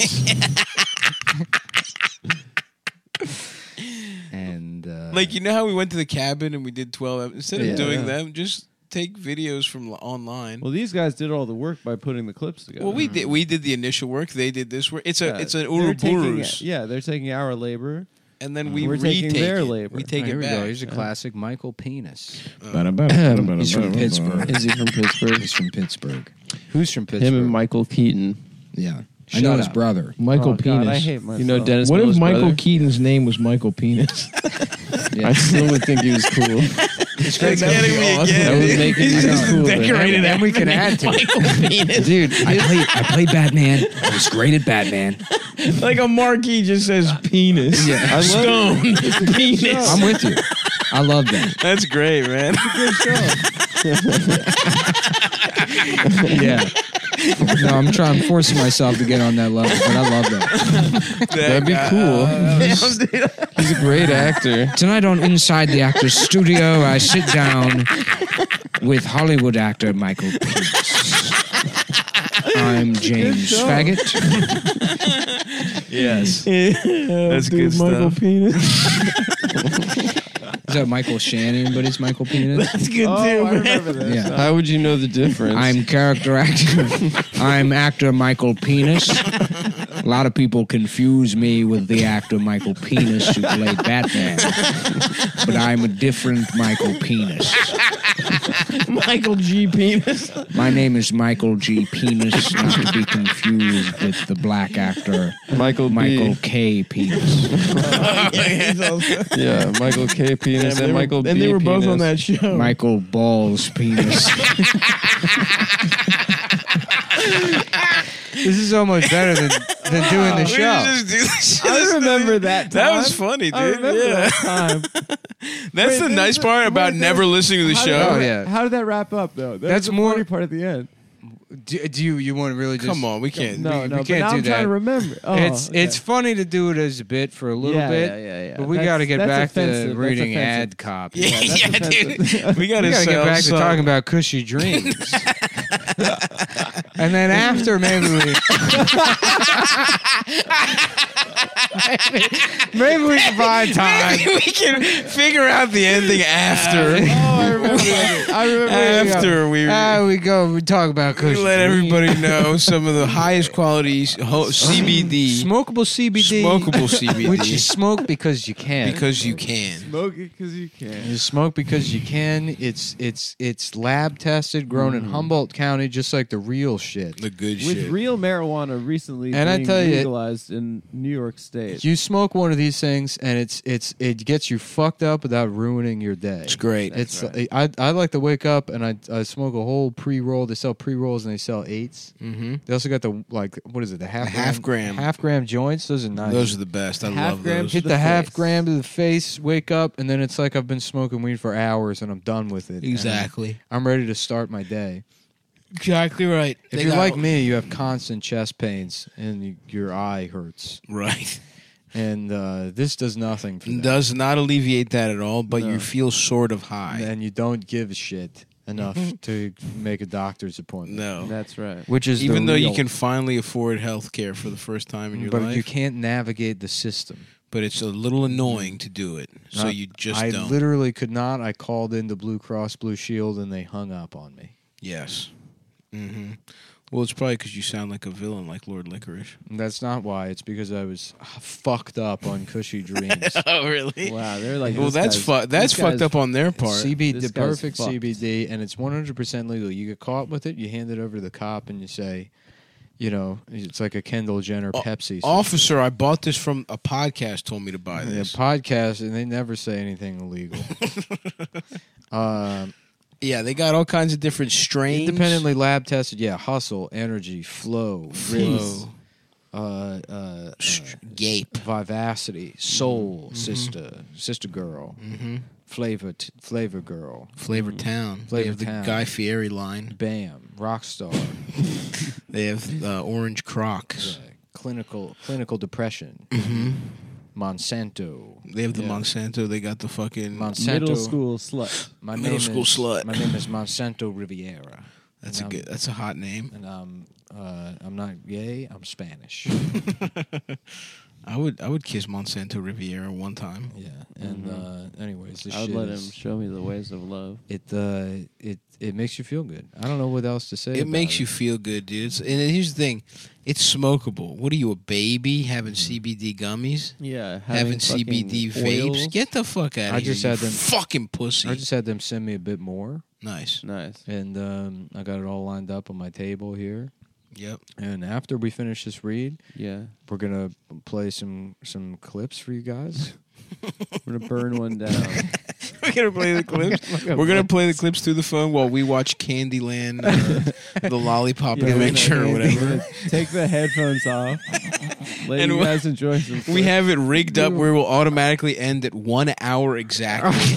and uh, Like, you know how we went to the cabin and we did twelve ep- instead of Yeah. doing Yeah. them, just take videos from l- online. Well, these guys did all the work by putting the clips together. Well, we did we did the initial work. They did this work. It's a Yeah, it's an they're taking- Ouroboros, Yeah, they're taking our labor. and then we We're retake taking their it. labor. We take oh, here it we back. go. Here's a classic Michael Penis. He's from Pittsburgh. Is he from Pittsburgh? He's from Pittsburgh. Who's from Pittsburgh? Him and Michael Keaton. Yeah. I Shut know his up. brother. Michael Oh, God, Penis. I hate myself. You know Dennis What if Miller's Michael brother? Keaton's name was Michael Penis? I still would think he was cool. It's getting me again. That would dude. make He's it just cool. decorated And, and we can add to it. Dude, I played, I played Batman. I was great at Batman. Like a marquee just says penis. Yeah. I love Stone. Penis. I'm with you. I love that. That's great, man. Yeah. No, I'm trying forcing myself to get on that level, but I love that. That'd be cool. He's a great actor. Tonight on Inside the Actors Studio, I sit down with Hollywood actor Michael Penis. I'm James Faggot. Yes. That's good Dude, Michael stuff. Penis. Is that Michael Shannon, but it's Michael Penis? That's good Oh, too, I man. remember this. Yeah. How would you know the difference? I'm character actor. I'm actor Michael Penis. A lot of people confuse me with the actor Michael Penis who played Batman. But I'm a different Michael Penis. Michael G. Penis. My name is Michael G. Penis, not to be confused with the black actor Michael B. Michael K. Penis. Yeah, Michael K. Penis Yeah, and, they were- Michael B. and they were both Penis. on that show. Michael Balls Penis. This is so much better than, than doing the We show. just do this shit. I remember that time. That was funny, dude. I remember Yeah. that time. That's Wait, the this nice is- part wait, about this- never listening to the How did show. Oh, that- yeah. How did that wrap up, though? That That's was the more- funny part at the end. Do, do you you want to really just Come on, we can't. No, we no, but can't now do I'm that. trying to remember. Oh, it's okay. it's funny to do it as a bit for a little Yeah, bit, yeah, yeah, yeah. but we That's- got to get that's back offensive. to That's reading offensive. ad copy. Yeah, that's yeah, offensive. dude. We gotta We got to get sell back to some. talking about cushy dreams. And then after, maybe we maybe, maybe we can find time. Maybe we can figure out the ending after. Oh, I remember that. I remember that. After we, Ah, we go. We talk about we cushy. let dreams. everybody know some of the highest quality ho- C B D, smokable C B D, smokable C B D, which you smoke because you can. because you can. Smoke it because you can. You smoke because you can. It's it's it's lab tested, grown in Humboldt County, just like the real shit. The good With shit. real marijuana recently And I being tell you- legalized in New York State. You smoke one of these things, and it's it's it gets you fucked up without ruining your day. It's great. It's I I like to wake up and I I smoke a whole pre roll. They sell pre rolls and they sell eights. Mm-hmm. They also got the like what is it the half The half gram. half gram joints. Those are nice. Those are the best. I Half love gram those. to Hit the the, half face. gram to the face, wake up, and then it's like I've been smoking weed for hours and I'm done with it. And Exactly. I'm ready to start my day. Exactly right. If They you're got- like me, you have constant chest pains and you, your eye hurts. right, And uh, this does nothing for that. does not alleviate that at all, but No. you feel sort of high. And you don't give a shit enough to make a doctor's appointment. No, That's right. Which is the even though you real- can finally afford health care for the first time in your but life, you can't navigate the system. but it's a little annoying to do it. So I- you just I don't. literally could not. I called into Blue Cross Blue Shield and they hung up on me. Yes. Mm-hmm. Well, it's probably because you sound like a villain, like Lord Licorice. That's not why. It's because I was fucked up on Cushy Dreams. Oh, really? Wow, they're like, well, this that's guy's- fu- that's this fucked guy's- up on their part. C B D, This the guy's perfect fucked. C B D, and it's one hundred percent legal. You get caught with it, you hand it over to the cop, and you say, you know, it's like a Kendall Jenner Pepsi. Officer, I bought this from a podcast. Told me to buy The this. podcast, and they never say anything illegal. um, Yeah, they got all kinds of different strains. independently lab tested. Yeah, hustle, energy, flow, Flow. uh, uh, uh, Gape. vivacity, soul, Mm-hmm. sister, sister girl, Mm-hmm. flavor, t- flavor girl, Flavor Town. Flavor they have the Town. Guy Fieri line. bam, rock star, They have uh, Orange Crocs. yeah, clinical, clinical depression, Mm-hmm. Monsanto. They have the Yeah. Monsanto. They got the fucking. Monsanto. Middle school slut. My Middle name school is, slut. My name is Monsanto Riviera. That's And a I'm- good. That's a hot name. And I'm uh, I'm not gay. I'm Spanish. I would. I would kiss Monsanto Riviera one time. Yeah. And uh, anyways, this I would shit let him is, show me the ways of love. it uh it it makes you feel good. I don't know what else to say. It about makes it. you feel good, dude. It's, and here's the thing: it's smokable. What are you, a baby having C B D gummies? Yeah, Having C B D fucking vapes? oils. Get the fuck out of I here! just you had them- fucking pussy. I just had them send me a bit more, nice. Nice. and um, I got it all lined up on my table here. Yep. And after we finish this read, Yeah, we're gonna play some some clips for you guys. we're gonna burn one down. We're gonna play the clips. We're gonna play the clips through the phone while we watch Candyland, uh, the Lollipop Yeah, we're Adventure, gonna- or we're whatever. gonna Take the headphones off. Let And you we- guys enjoy some. We clips. have it rigged up where we'll automatically end at one hour exactly.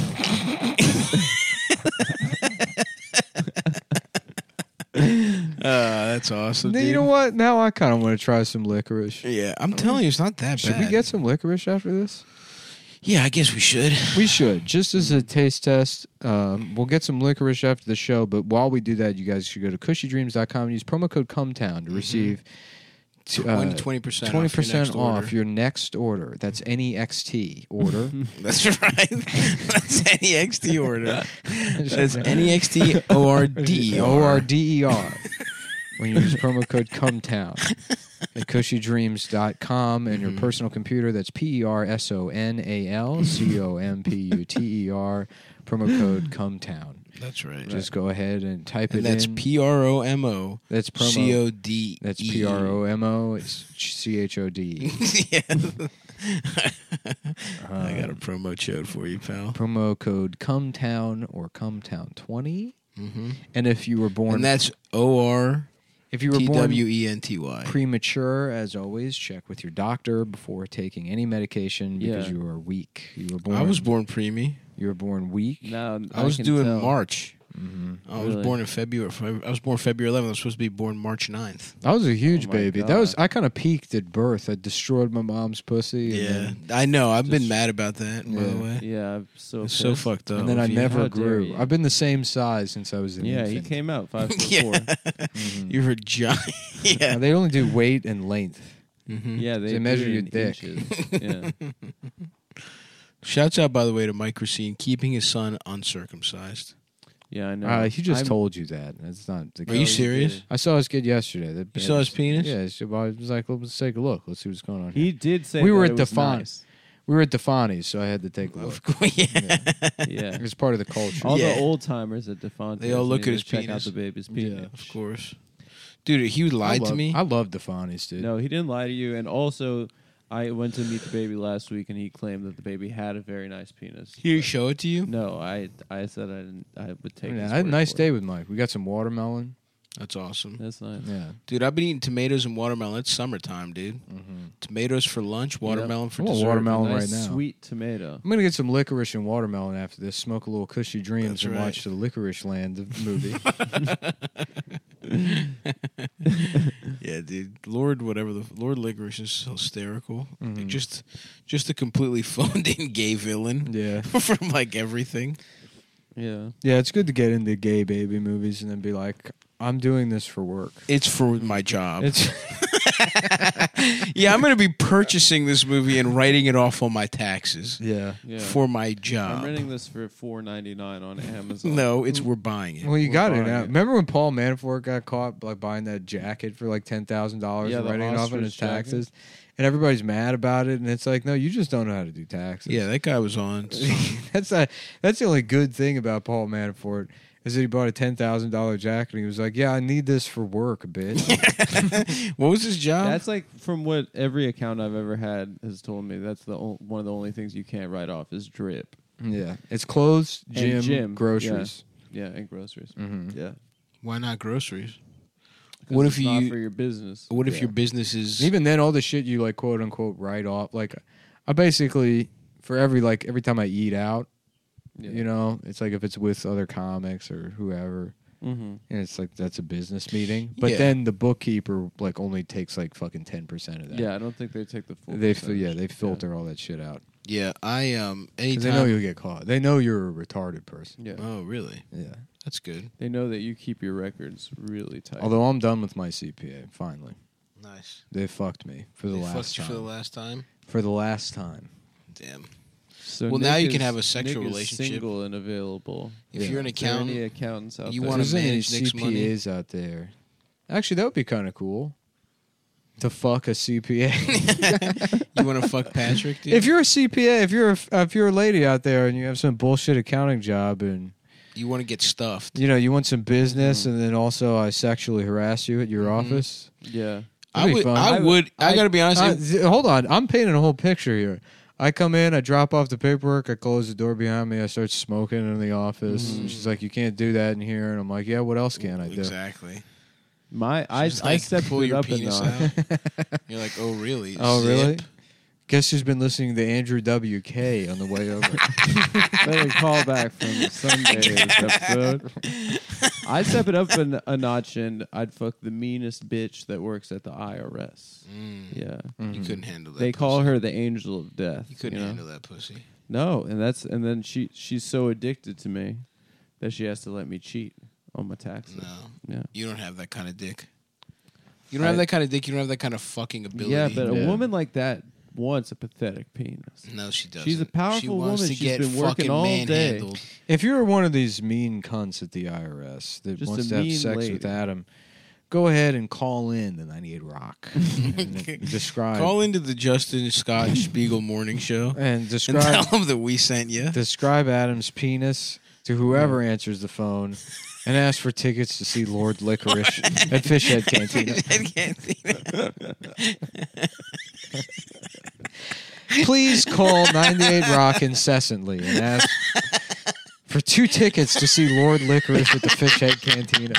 Uh, that's awesome. Then Dude. you know what? Now I kind of want to try some licorice. Yeah, I'm telling you, it's not that Should bad. we get some licorice after this? Yeah, I guess we should. We should, just as a taste test. Um, we'll get some licorice after the show, but while we do that, you guys should go to cushy dreams dot com and use promo code CUMTOWN to receive t- uh, twenty percent twenty off your percent next off order. your next order. That's N E X T order. That's right. That's N E X T order. That's N E X T O R D O R D E R. When you use promo code CUMTOWN at cushy dreams dot com and your personal computer, that's P E R S O N A L C O M P U T E R, promo code CUMTOWN. That's right. Just go ahead and type And it that's in. P R O M O. That's promo. C O D. That's P R O M O. It's C H O D. Yeah. I got a promo code for you, pal. Promo code CUMTOWN or CUMTOWN twenty. Mm-hmm. And if you were born, And that's O R if you were T born W E N T Y. premature, as always, check with your doctor before taking any medication because Yeah. you are weak. You were born. I was born preemie. You were born weak. Now I was can due in tell. March. Mm-hmm. I was Really? born in February. I was born February eleventh. I was supposed to be born March ninth. I was a huge Oh my baby. That God. was I kind of peaked at birth. I destroyed my mom's pussy. And Yeah, then, I know. I've been Just- mad about that. By the Yeah. way, Yeah, I'm so it's so pissed. fucked up. and then I If you- never how dare grew. you. I've been the same size since I was an Yeah, he infant. came out five foot Yeah. four. Mhm. You're a giant. yeah. Uh, they only do weight and length. Mhm. Yeah, they, They measure do it your in dick. inches. Yeah. Shouts out, by the way, to Mike Racine keeping his son uncircumcised. Yeah, I know. Uh, he just I'm- told you that. That's not. The Are you serious? I saw his kid yesterday. That, You saw his penis? Yeah. So I was like, let's take a look. Let's see what's going on. He Here. did say We that were it at was Defon- nice. We were at Defani's, so I had to take a look. Of course, yeah. Yeah. It was part of the culture. All Yeah. the old timers at Defonte. They all look need at to his check penis. out the baby's Yeah. penis. Of course, dude. He lied I love, to me. I love Defani's, dude. No, he didn't lie to you. And also, I went to meet the baby last week, and he claimed that the baby had a very nice penis. Here, show it to you. No, I I said I didn't. I would take. Yeah, his I had a word nice for day it. with Mike. We got some watermelon. That's awesome, That's nice. Yeah. dude. I've been eating tomatoes and watermelon. It's summertime, dude. Mm-hmm. Tomatoes for lunch, watermelon for I want dessert. watermelon Nice right now. sweet tomato. I'm gonna get some licorice and watermelon after this. Smoke a little cushy dreams That's and right. watch the Licorice Land movie. Yeah, dude. Lord, whatever the Lord Licorice is hysterical. Mhm. Just, just a completely phoned-in gay villain Yeah. from like everything. Yeah. Yeah, it's good to get into gay baby movies and then be like, I'm doing this for work. It's for my job. It's Yeah, I'm going to be purchasing this movie and writing it off on my taxes. Yeah. Yeah. For my job. I'm renting this for four ninety-nine on Amazon. No, it's we're buying it. Well, you We're got it buying now. it. Remember when Paul Manafort got caught like buying that jacket for like ten thousand dollars Yeah, and the writing it off on his ostrich jacket. taxes? And everybody's mad about it, and it's like, no, you just don't know how to do taxes. Yeah, that guy was on. that's a, that's the only good thing about Paul Manafort is that he bought a ten thousand dollar jacket, and he was like, yeah, I need this for work, bitch. What was his job? That's like from what every account I've ever had has told me. That's the o- one of the only things you can't write off is drip. Yeah, it's clothes, And gym, gym, groceries. Yeah, yeah and groceries. Mm-hmm. Yeah. Why not groceries? 'Cause What it's if not you- for your business? What if Yeah. your business is Even then, all the shit you like, quote unquote, write off. Like, I basically for every like every time I eat out, Yeah. you know, it's like if it's with other comics or whoever. Mhm. And it's like that's a business meeting, but Yeah. then the bookkeeper like only takes like fucking ten percent of that. Yeah, I don't think they take the full. they f- percentage. yeah they filter all that shit out Yeah, I um 'Cause anytime they know you'll get caught. They know you're a retarded person. Yeah. Oh, really? Yeah. That's good. They know that you keep your records really tight. Although I'm done with my C P A finally. Nice. They fucked me for the They last fucked you time. for the last time? For the last time. Damn. So Well, Nick now you can is- have a sexual Nick is relationship. single and available. If Yeah. you're an Is there accountant, any accountants out you there? wanna There's any manage Nick's C P As out there. Actually, that would be kind of cool. To fuck a C P A. you want to fuck Patrick, dude? If you're a C P A, if you're a, if you're a lady out there and you have some bullshit accounting job and you want to get stuffed. you know you want some business Mm-hmm. and then also I sexually harass you at your Mhm. office. Yeah. I That'd be would, fun. I would. I, I- gotta be honest. Uh, it- z- hold on, I'm painting a whole picture here. I come in, I drop off the paperwork, I close the door behind me, I start smoking in the office. Mm. And she's like, "You can't do that in here," and I'm like, "Yeah, what else can I do?" exactly. My I Just I like stepped pull it your up a penis notch. out. You're like, oh really? Oh, Zip. really? Guess who's been listening to Andrew W K on the way over? Better call back from Sunday's episode. I'd step it up a, a notch and I'd fuck the meanest bitch that works at the I R S. Mm. Yeah. You couldn't handle that. They call pussy. her the angel of death. You couldn't know? handle that pussy. No, and that's and then she she's so addicted to me that she has to let me cheat on my taxes. No. Yeah. You don't have that kind of dick. You don't I- have that kind of dick. You don't have that kind of fucking ability. Yeah, but a Yeah. woman like that wants a pathetic penis. no, she doesn't. She's a powerful she wants woman. To She's get been working fucking all day. manhandled. If you're one of these mean cunts at the I R S that Just wants a to have mean sex lady. with Adam, go ahead and call in the ninety-eight Rock and describe Call into the Justin Scott Spiegel morning show and and describe tell them that we sent you. describe Adam's penis to whoever answers the phone, and ask for tickets to see Lord Licorice at Fishhead Cantina. Please call ninety-eight Rock incessantly and ask for two tickets to see Lord Licorice at the Fishhead Cantina.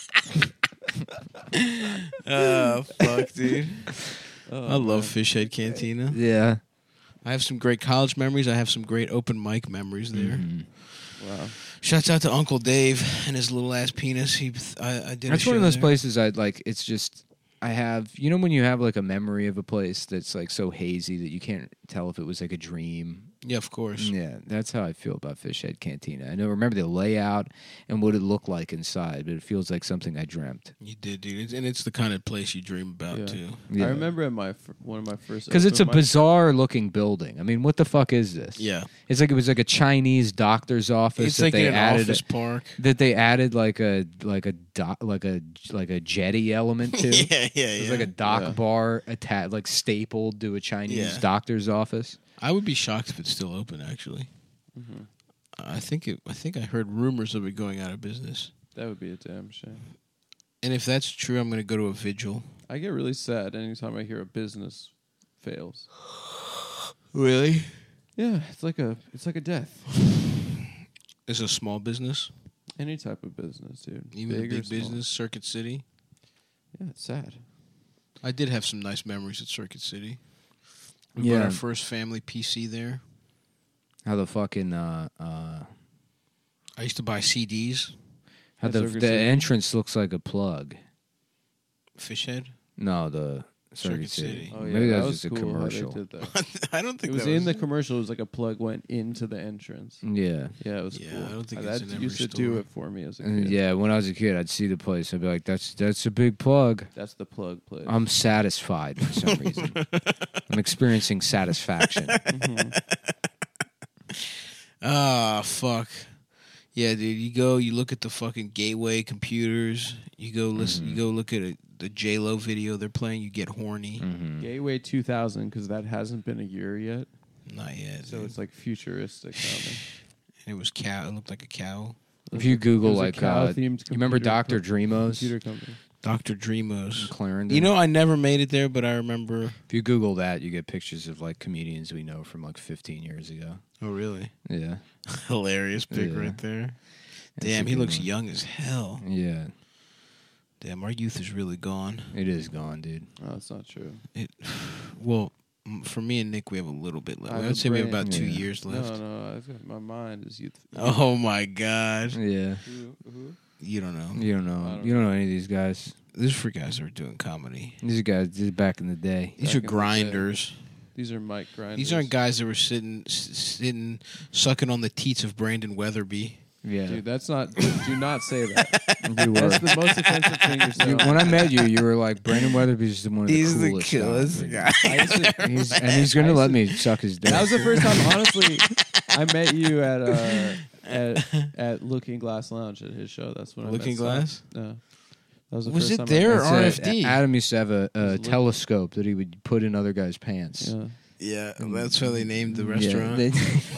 Oh fuck, dude! Oh, I love Fishhead Cantina. Yeah. I have some great college memories. I have some great open mic memories there. Wow. Shouts out to Uncle Dave and his little ass penis. He, I, I did. That's a one of show those there. places I'd like. It's just I have. You know when you have like a memory of a place that's like so hazy that you can't tell if it was like a dream. Yeah, of course. Yeah, that's how I feel about Fishhead Cantina. I know remember the layout and what it looked like inside, but it feels like something I dreamt. You did, dude, It's- and it's the kind of place you dream about Yeah. too. Yeah. I remember at my fir- one of my first Because it's a open mics- bizarre looking building. I mean, what the fuck is this? Yeah, It's like it was like a Chinese doctor's office it's that like they in an added office a, park. that they added like a like a dock like a like a jetty element to. yeah, yeah, It was yeah. like a dock Yeah. bar attached, like stapled to a Chinese Yeah. doctor's office. I would be shocked if it's still open. Actually, Mhm. I think it. I think I heard rumors of it going out of business. That would be a damn shame. And if that's true, I'm going to go to a vigil. I get really sad anytime I hear a business fails. Really? Yeah, it's like a it's like a death. It's a small business, Any type of business, dude. even a Big or big small. business, Circuit City. Yeah, it's sad. I did have some nice memories at Circuit City. We Yeah. bought our first family P C there. How the fucking uh uh I used to buy C Ds. how At the Circuit the City? entrance looks like a plug. Fishhead. No, the Circuit, Circuit City. City. Oh, yeah, Maybe that that was was just a cool how they commercial. did that. I don't think It was that in was the commercial. It was like a plug went into the entrance. Yeah. Yeah, it was Yeah, cool. I don't think Uh, it's that in every used to store. do it for me as a And kid. yeah, when I was a kid, I'd see the place. I'd be like, "That's that's a big plug." That's the plug place. I'm satisfied for some reason. I'm experiencing satisfaction. Ah, fuck. Yeah, dude. You go, you look at the fucking Gateway computers. You go listen. Mm-hmm. You go look at a, the J Lo video they're playing. You get horny. Mm-hmm. Gateway two thousand because that hasn't been a year yet. Not yet. So dude. it's like futuristic sounding. And it was cow. It looked like a cow. If you Google It was a like, uh, cow-themed you remember computer Doctor co- Dreamos Computer company. Doctor Dreamos. in Clarendon? You know, I never made it there, but I remember. if you Google that, you get pictures of like comedians we know from like fifteen years ago. Oh, really? Yeah, Hilarious pic Yeah. right there. That's Damn, a he good looks one. young as hell. yeah, Damn, our youth is really gone. it is gone, dude. Oh, that's not true. It, well, m- for me and Nick, we have a little bit left. I have I'd a say we have brain. about two Yeah. years left. No, no, I've got, my mind is youth. Oh my god, Yeah, Who, who? you don't know. you don't know. I don't you don't know any of these guys. This is for guys that are doing comedy. These guys this is back in the day. These Back are in the day. grinders. These are mic grinders. These aren't guys that were sitting, s- sitting, sucking on the teats of Brandon Weatherby. Yeah, Dude, that's not. Do not say that. you were. That's the most offensive thing you're You- saying. when I met you, you were like Brandon Weatherby's one of the He's the coolest. coolest guys. guy. I used to, He's, and he's gonna let me suck his dick. that was the first time, honestly, I met you at uh, at at Looking Glass Lounge at his show. That's when I Looking met Glass? Sam. No, that was the Was first it time there I or met R That's F it. D? Adam used to have a, a look- telescope that he would put in other guys' pants. Sam. Yeah, that's how they named the Yeah, restaurant. they-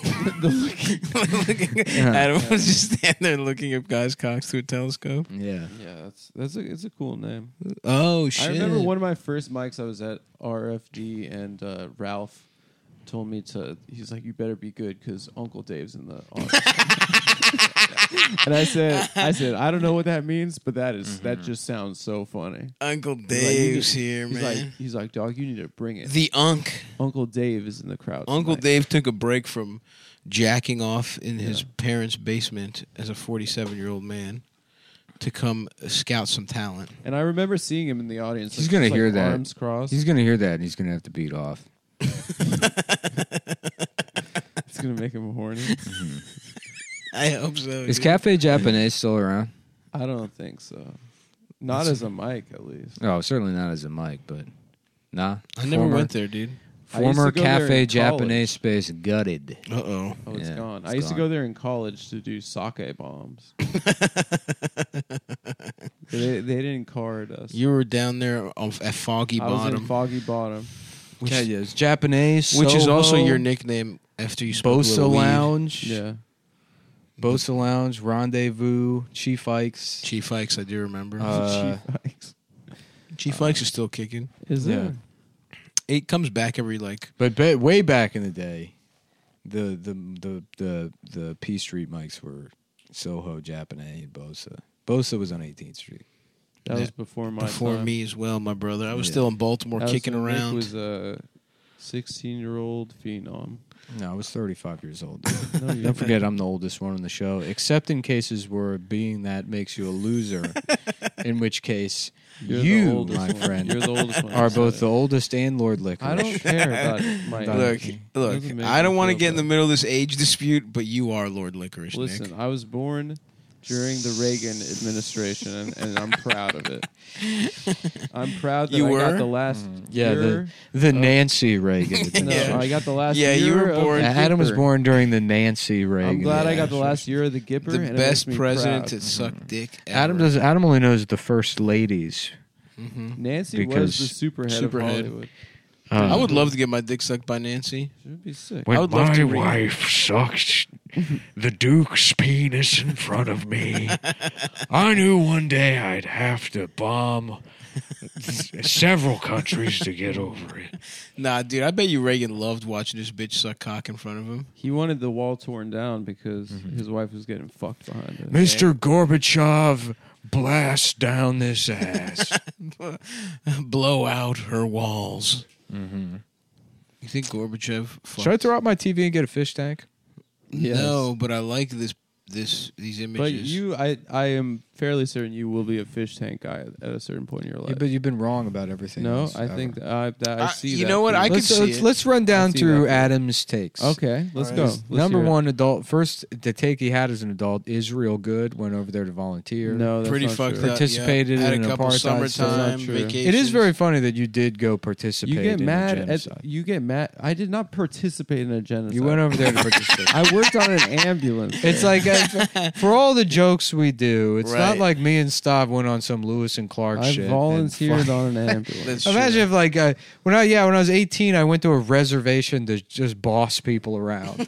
Looking- Adam was just standing there looking at guys' cocks through a telescope. yeah. Yeah, yeah, that's that's a it's a cool name. Oh shit! I remember one of my first mics. I was at R F D, and uh, Ralph told me to. He's like, "You better be good because Uncle Dave's in the audience." And I said, "I said I don't know what that means, but that is Mm-hmm. that just sounds so funny." Uncle He's like, "You Dave's need-" here, he's man. Like, he's like, "Dog, you need to bring it." the Unk. Uncle Dave is in the crowd. Uncle tonight. Dave took a break from jacking off in his parents' basement as a forty-seven-year-old man to come scout some talent. And I remember seeing him in the audience. He's like, gonna just, like, hear that. Arms crossed. He's gonna hear that, and he's gonna have to beat off. It's gonna make him horny. I hope so. Is dude. Cafe Japonais still around? I don't think so. Not as a mic, at least. Oh, certainly not as a mic, but nah. I never Former- went there, dude. I used Former to go there Cafe in Japonais college. space gutted. Uh oh. Oh, it's Yeah, gone. it's I used to gone. go there in college to do sake bombs. they, they didn't card us. You were down there on, at Foggy I was Bottom, in Foggy Bottom. Which, yeah, yeah, it's Japanese, which is also Soho, your nickname after you spoke Bosa Little Weed. Lounge. Yeah. Bosa Lounge, Rendezvous, Chief Ike's. Chief Ikes, I do remember. Uh, Chief Ikes. Chief Ikes is still kicking. Is yeah. there? It comes back every like. But ba- way back in the day, the the the the the P Street mics were Soho, Japanese, and Bosa. Bosa was on eighteenth Street. That Yeah. was before my Before time. me as well, my brother. I was Yeah. still in Baltimore That was kicking when Nick around. was a sixteen-year-old phenom. No, I was thirty-five years old. No, you Don't forget, I'm the oldest one on the show, except in cases where being that makes you a loser, in which case You're the you, oldest my one. friend, You're the oldest one. are So- both the oldest and Lord Licorice. I don't care about it. My Look, look. Doesn't make I don't me want to feel get in the bad. middle of this age dispute, but you are Lord Licorice, Listen, Nick. I was born during the Reagan administration, and, and I'm proud of it. I'm proud that You I were? got the last Yeah, year. the the of- Nancy Reagan. No, Yeah. I got the last Yeah, year you were of born- the Adam was Gipper. born during the Nancy Reagan. I'm glad I got the administration. last year of the Gipper. The and it best makes me president proud. to suck dick ever. Adam does. Adam only knows the first ladies. Nancy Because was the superhead Superhead. of Hollywood. I would love to get my dick sucked by Nancy. Should be sick. I would love to read- wife sucked the Duke's penis in front of me, I knew one day I'd have to bomb several countries to get over it. Nah, dude, I bet you Reagan loved watching this bitch suck cock in front of him. He wanted the wall torn down because Mm-hmm. his wife was getting fucked behind it. Mister Gorbachev, blast down this ass. Blow out her walls. Mm-hmm. You think Gorbachev? Fucked? Should I throw out my T V and get a fish tank? Yes. No, but I like this. This these images. But you, I, I am fairly certain you will be a fish tank guy at a certain point in your life. Yeah, but you've been wrong about everything. No, else I ever. think that I, that I I- see. you that know what? for I you. could Let's, see let's, it. let's run I down see through that. Adam's takes. Okay, let's All go. right. Let's Number hear it. one, adult. First, the take he had as an adult is real good. Went over there to volunteer. No, that's Pretty not fucked true. up. Participated yeah. Had in a an couple apartheid summertime That's not true. vacations. It is very funny that you did go participate. You get in mad a at genocide. you get mad. I did not participate in a genocide. You went over there to participate. I worked on an ambulance. It's like uh, for all the jokes we do, it's not Right. like me and Stav went on some Lewis and Clark I shit. and volunteered fu- on an ambulance. That's Imagine true. if like uh, when I yeah when I was eighteen, I went to a reservation to just boss people around.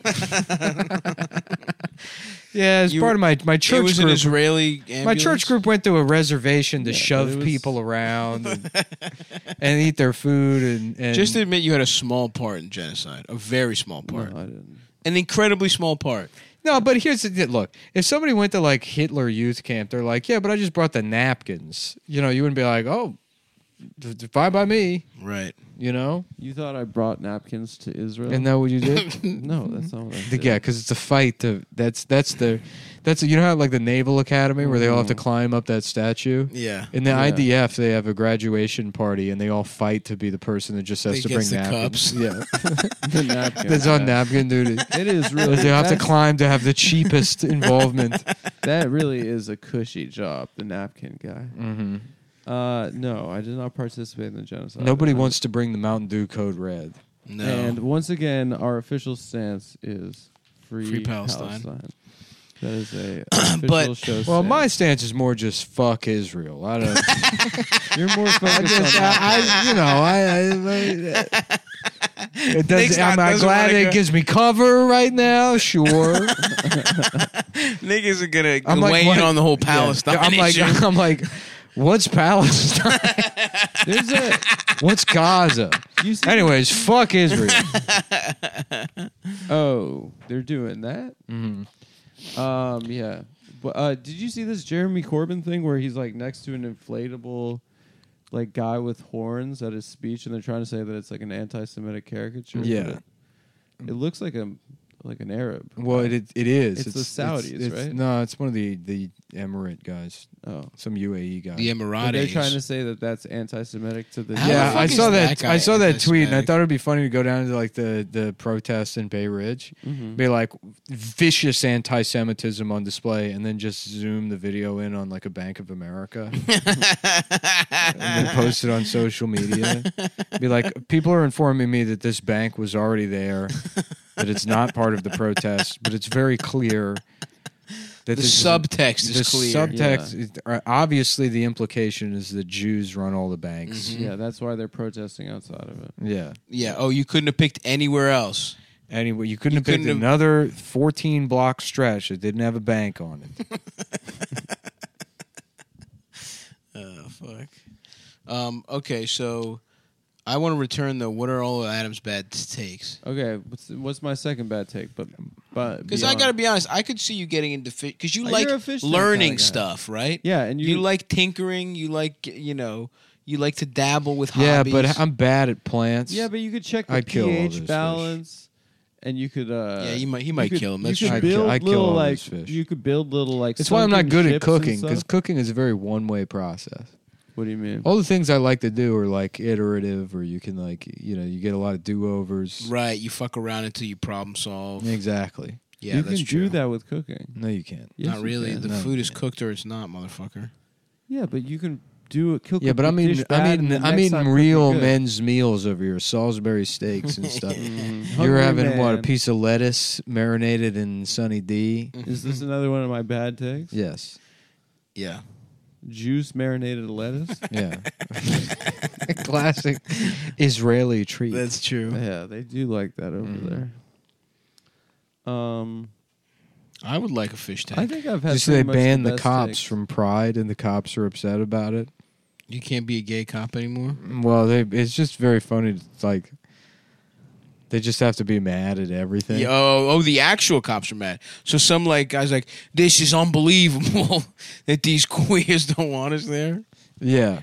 Yeah, as You- part of my my It church was an group. Israeli ambulance. My church group went to a reservation to Yeah, but shove it was- people around and, and eat their food and, and Just to admit, you had a small part in genocide, a very small No, part, I didn't. an incredibly small part. no. But here's the thing. Look, if somebody went to like Hitler youth camp, they're like, yeah, but I just brought the napkins. You know, you wouldn't be like, oh, d- d- fine by me. Right. You know, You thought I brought napkins to Israel? isn't that what you did? No, that's not what I did. Yeah, because it's a fight. To that's that's the that's you know how like the Naval Academy where they all have to climb up that statue. Yeah. In the Yeah. I D F, they have a graduation party and they all fight to be the person that just has That to bring gets the napkins. cups. Yeah, The napkin. that's on napkin duty. It is really. They have to that's- climb to have the cheapest involvement. That really is a cushy job. The napkin guy. hmm Uh, no, I did not participate in the genocide. Nobody Uh, wants to bring the Mountain Dew Code Red. No. And once again, our official stance is free, Free Palestine. That is a official But- show. Well, stance. my stance is more just fuck Israel. I don't. You're more I focused just, on that. I, I, you know, I. I, I it Nick's does, not- am I doesn't glad wanna it go- gives me cover right now? Sure. Nick isn't gonna I'm like, weigh what- in on the whole yeah. Palestine I'm like, issue. I'm like, what's Palestine? There's a. What's Gaza? You see, Anyways, fuck Israel. oh, they're doing that. Mhm. Um, yeah. But uh, did you see this Jeremy Corbyn thing where he's like next to an inflatable, like guy with horns at his speech, and they're trying to say that it's like an anti-Semitic caricature? but Yeah. It, it looks like a like an Arab. Well, it it is. It's the Saudis, it's- right? No, it's one of the the Emirate guys, Oh. some U A E guy. the But Emiratis. they're trying to say that that's anti-Semitic to the. How the Yeah, fuck I is saw that that. guy I saw that tweet, and I anti-Semitic? thought it'd be funny to go down to like the the protests in Bay Ridge, Mhm. be like vicious anti-Semitism on display, and then just zoom the video in on like a Bank of America, and then post it on social media. Be like, people are informing me that this bank was already there, that it's not part of the protest, but it's very clear. That The this is- subtext is the clear. subtext, is- uh, obviously, the implication is that Jews run all the banks. Mm-hmm. Yeah, that's why they're protesting outside of it. Yeah. Yeah. Oh, you couldn't have picked anywhere else. Anyway, you couldn't You have picked couldn't have- another fourteen block stretch that didn't have a bank on it. Oh fuck. Um. Okay. So, I want to return the what are all of Adam's bad takes? Okay, what's what's my second bad take? But but Because I beyond- got to be honest, I could see you getting into fish because you Oh, like you're a fish tank learning kinda guy. stuff, right? Yeah, and you, You like tinkering. You like you know. You like to dabble with Yeah, hobbies. but I'm bad at plants. yeah, but you could check the I'd kill all those pH fish. balance, and you could. Uh, Yeah, you might- he you might could- kill 'em, You that's could true. I'd kill- build I'd kill little all like those fish. you could build little like. That's why I'm not sunken good at ships and cooking because stuff. cooking is a very one way process. What do you mean? All the things I like to do are like iterative, or you can like you know you get a lot of do overs. right. You fuck around until you problem solve. Exactly. Yeah, you that's can true. do that with cooking. No, you can't. Yes, Not you really. can. The No, food you is can't. cooked or it's not, motherfucker. Yeah, but you can do it. Cook Yeah, a but I'm dish eating, bad I'm and eating, the I'm next eating time cook it real good. men's meals over here, Salisbury steaks and stuff. Mhm. You're Hungry having what a man. piece of lettuce marinated in Sunny D. Is this another one of my bad takes? Yes. Yeah. Juice marinated lettuce. Yeah. Classic Israeli treat. That's true. Yeah, they do like that over Mhm. there. Um, I would like a fish tank. I think I've had. Just they pretty much banned the, best cops takes. from Pride, and the cops are upset about it. You can't be a gay cop anymore. Well, they it's just very funny. It's like they just have to be mad at everything. Yeah, oh, oh, the actual cops are mad. So some like guys like this is unbelievable that these queers don't want us there. Yeah.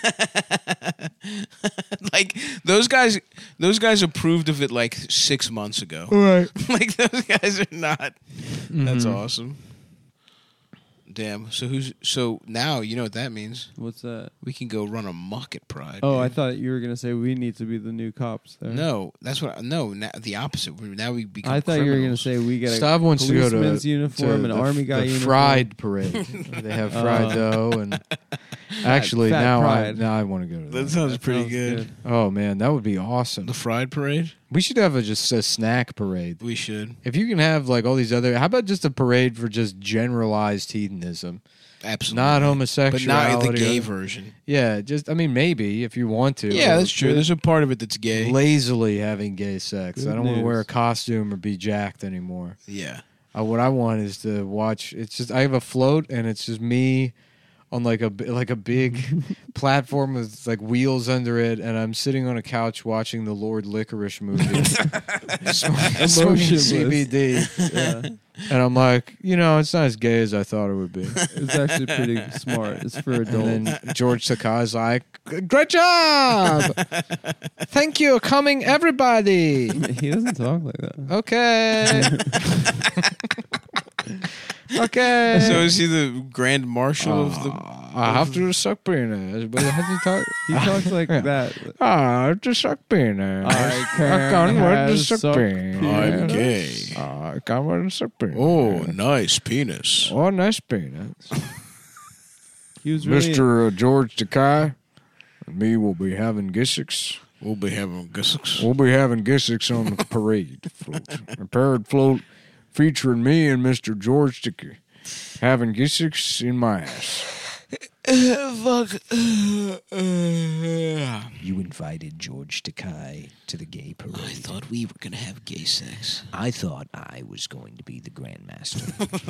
Like those guys, those guys approved of it like six months ago. Right. Like those guys are not. That's Mhm. awesome. Damn. So who's so now you know what that means? What's that? We can go run amok at Pride. Oh, dude. I thought you were gonna say we need to be the new cops. There. No, that's what. No, now, the opposite. We- Now we become. I thought you were gonna criminals. say we get a Stav wants to go to, policeman's to uniform, the, an army guy the uniform. fried parade. They have fried Uh, dough, and actually fat now I pride. now I want to go to that. That sounds That pretty sounds good. good. Oh man, that would be awesome. The fried parade. We should have a, just a snack parade. We should. If you can have like all these other, how about just a parade for just generalized hedonism, Absolutely. not but homosexuality, not the gay or- version. Yeah, just I mean maybe if you want to. Yeah, or that's true. There's a part of it that's gay. lazily having gay sex. Good I don't want to wear a news. costume or be jacked anymore. Yeah. Uh, what I want is to watch. It's just I have a float and it's just me on like a bi- like a big platform with like wheels under it, and I'm sitting on a couch watching the Lord Licorice movie, smoking, smoking Emotionless. C B D, Yeah. and I'm like, you know, it's not as gay as I thought it would be. It's actually pretty smart. It's for adults. And then George Takei's like, great job, thank you, coming everybody. He doesn't talk like that. Okay. Okay. So is he the grand marshal of the? I have to suck penis. But how do you talk? He talks like that. Ah, I have to suck penis. I can can't wait to have suck suck penis. I'm gay. Ah, I can't wait to suck penis. Oh, nice penis. Oh, nice penis. He was really Mister George Takei and me will be having Gissix. We'll be having gussix. We'll be having Gissix on the parade float. A parade float featuring me and Mister George Takei having Gissix in my ass. Fuck. You invited George Takei to the gay parade. I thought we were gonna have gay sex. I thought I was going to be the Grandmaster.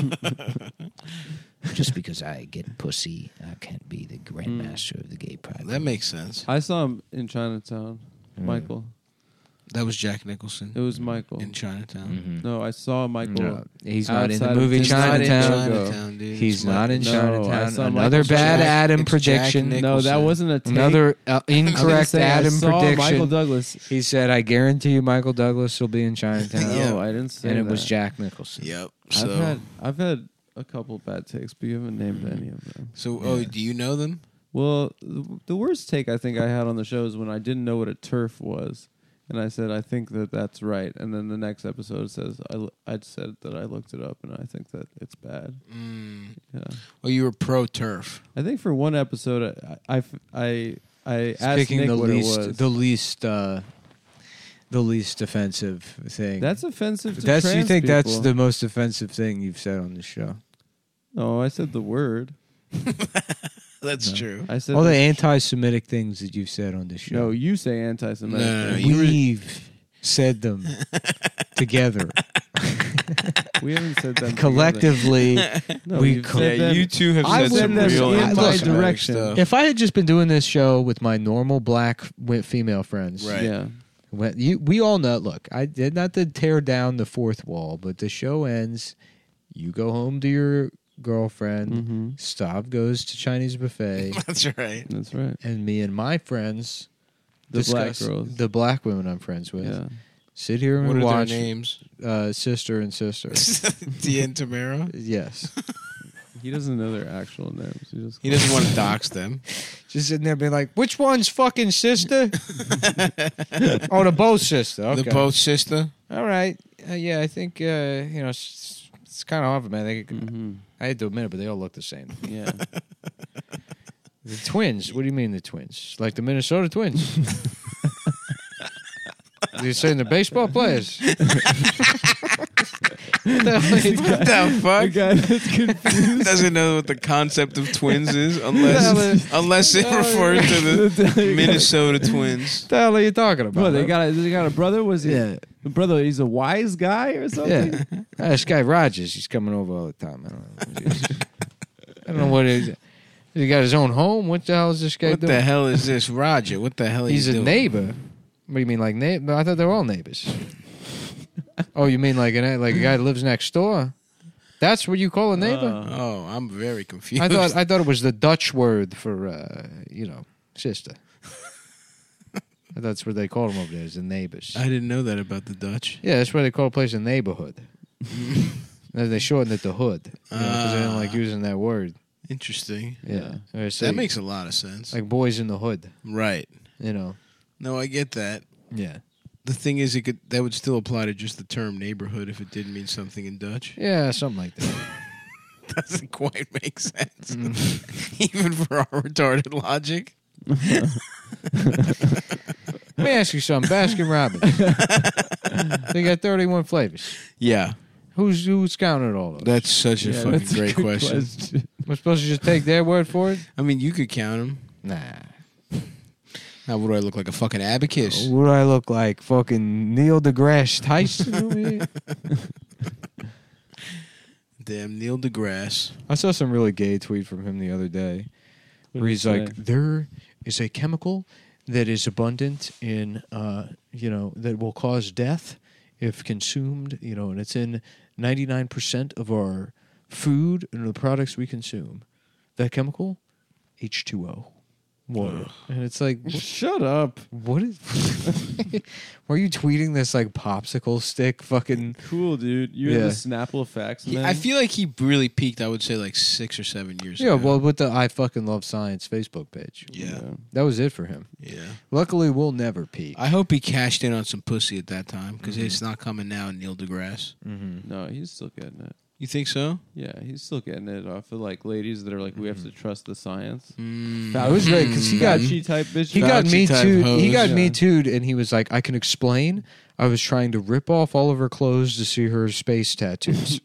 Just because I get pussy, I can't be the Grandmaster of the gay pride. That makes sense. I saw him in Chinatown. Michael. That was Jack Nicholson It was Michael. in Chinatown. Mm-hmm. No, I saw Michael. No, he's not in the outside of movie Disney. Chinatown. Chinatown, dude. He's It's not in No, I Chinatown. saw Another Michael bad Jack- Adam it's Jack prediction. Nicholson. No, that wasn't a take. Another uh, I was gonna incorrect say, Adam I saw prediction. Michael Douglas. He said, "I guarantee you, Michael Douglas will be in Chinatown." Yeah. No, I didn't say and it that. was Jack Nicholson. Yep. I've So, had I've had a couple bad takes, but you haven't named any of them. so oh, do you know them? Well, the, the worst take I think I had on the show is when I didn't know what a turf was, and I said I think that that's right, and then the next episode says I I said that I looked it up and I think that it's bad. Mm. Yeah, Oh, you were pro turf. I think for one episode I I I, I asked Picking Nick the what least, it was. the least, uh, the least offensive thing. That's offensive to that's you trans think that's people. the most offensive thing you've said on the show? No, I said the word. That's true. I said All the the- anti-Semitic things that you've said on this show. No, you say anti-Semitic. No, no, no, things. you were- We've said them together. We haven't said them Collectively, together. No, we you've co- said Yeah, them- you two have I said said some them real in my anti-Semitic direction. stuff. if I had just been doing this show with my normal black wi- female friends, Right. Yeah. when you, we all know. Look, I did not to tear down the fourth wall, but the show ends. You go home to your girlfriend. Mm-hmm. Stav goes to Chinese buffet, That's right. That's right. and me and my friends, The black discuss- girls. the black women I'm friends with, Yeah. sit here and What are watch their names? uh, sister and sister. Dia and Tamara. Yes. He doesn't know their actual names. He just He doesn't want to dox them. Just sitting there being like, which one's fucking sister? Oh, the both sister. Okay. The both sister. All right. Uh, yeah, I think, uh, you know, it's, it's kind of hard, man. They, Mm-hmm. I hate to admit it, but they all look the same. Yeah. The twins. What do you mean the twins? Like the Minnesota Twins? You're saying the baseball players? What the hell are you doing? What the fuck? The guy that's confused. Doesn't know what the concept of twins is unless Hell, unless it refers to the Minnesota Twins. What the hell are you talking about? What, they man? got a, they got a brother? Was he Yeah. a brother? He's a wise guy or something? Yeah. Uh, this guy Rogers, he's coming over all the time. I don't know. I don't know what it is. He got his own home. What the hell is this guy What doing? the hell is this, Roger? What the hell? He's you a doing? neighbor. What do you mean, like neighbor? I thought they were all neighbors. Oh, you mean like a like a guy that lives next door? That's what you call a neighbor? Uh, Oh, I'm very confused. I thought I thought it was the Dutch word for uh, you know sister. That's what they call them over there, is the neighbors. I didn't know that about the Dutch. Yeah, that's why they call a place a neighborhood. Uh, They shortened it to hood because you know, they didn't like using that word. Interesting. Yeah, Or so That you- makes a lot of sense. like boys in the hood. Right. You know. No, I get that. Yeah. The thing is, it could that would still apply to just the term neighborhood if it didn't mean something in Dutch. Yeah, something like that. Doesn't quite make sense, Mm. even for our retarded logic. Let me ask you something. Baskin Robbins. They got thirty-one flavors. Yeah. Who's who's counted all those? That's such a Yeah, fucking that's a great good question. question. Am I supposed to just take their word for it? I mean, you could count them. Nah. Now, what do I look like? A fucking abacus? What do I look like? Fucking Neil deGrasse Tyson over here? Damn, Neil deGrasse. I saw some really gay tweet from him the other day What where did he's he like, say? there is a chemical that is abundant in, uh, you know, that will cause death if consumed, you know, and it's in ninety-nine percent of our food and the products we consume. That chemical, H two O. Water. And it's like, shut up. What is. Why are you tweeting this like popsicle stick fucking. Cool, dude. You're Yeah. the Snapple facts, He, man. I feel like he really peaked, I would say, like six or seven years Yeah, ago. well, with the I fucking love science Facebook page. Yeah. That was it for him. Yeah. Luckily, we'll never peak. I hope he cashed in on some pussy at that time because it's not coming now, Neil deGrasse. Mm-hmm. No, he's still getting it. You think so? Yeah, he's still getting it off of like ladies that are like, we have to trust the science. Mm. That was great because he got Fauci type bitch. he got Fauci me type too. hoes, He got yeah. me too, and he was like, "I can explain. I was trying to rip off all of her clothes to see her space tattoos.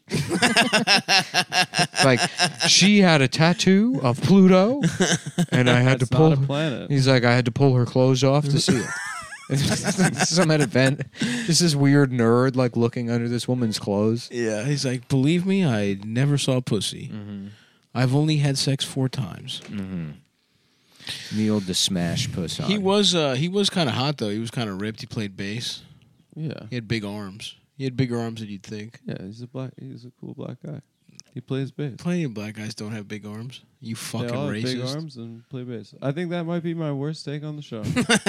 Like she had a tattoo of Pluto, and I had That's to pull. not a planet. He's like, I had to pull her clothes off to see it." Some at event, just this weird nerd like looking under this woman's clothes. Yeah, he's like, believe me, I never saw pussy. Mm-hmm. I've only had sex four times. Mm-hmm. Neil the Smash puss on. He was uh, he was kind of hot though. He was kind of ripped. He played bass. Yeah, He had big arms. He had bigger arms than you'd think. yeah. He's a black. He's a cool black guy. He plays bass. Plenty of black guys don't have big arms. You fucking they all have big racist. arms and play bass. I think that might be my worst take on the show.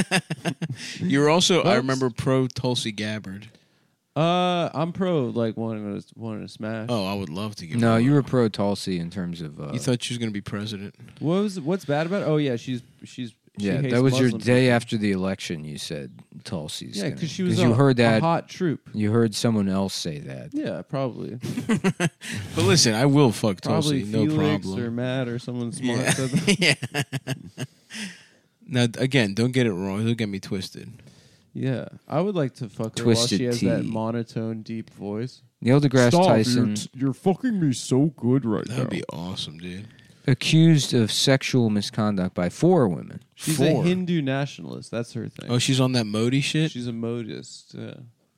You're also, I What? remember, pro Tulsi Gabbard. uh, I'm pro like wanting to wanting to smash. Oh, I would love to give. No, her you one. were pro Tulsi in terms of. Uh, You thought she was going to be president? What was what's bad about it? Oh yeah, she's she's she yeah, hates that was your Muslims. day after the election. You said Tulsi's. Yeah, gonna- because she was you a, heard a that. hot troop. You heard someone else say that. Yeah, probably. But listen, I will fuck Probably Tulsi, no Felix problem. or Matt or someone smart Yeah. said that. yeah. Now, again, don't get it wrong. Don't get me twisted. Yeah, I would like to fuck her while Twisted she has that tea. monotone, deep voice. Neil deGrasse Tyson You're, you're fucking me so good right That would be awesome, dude. accused of sexual misconduct by four women. She's a Four. Hindu nationalist. That's her thing. Oh, she's on that Modi shit? She's a modist. Yeah.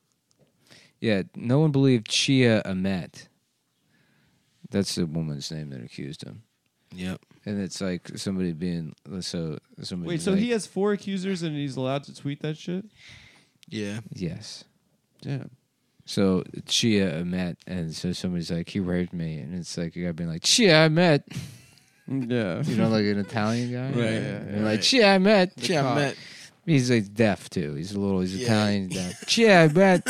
Yeah, no one believed Chia Ahmet. That's the woman's name that accused him. Yep. And it's like somebody being so somebody. Wait, so like, he has four accusers and he's allowed to tweet that shit? Yeah. yes. Damn. So Chia Ahmet, and so somebody's like, he raped me, and it's like you guy being like, Chia Ahmet, Yeah. you know, like an Italian guy, Right, Yeah, yeah, and right. like Chia Ahmet. Yeah, I met. He's like deaf too. He's a little. He's Yeah. Italian deaf. Chia, I bet.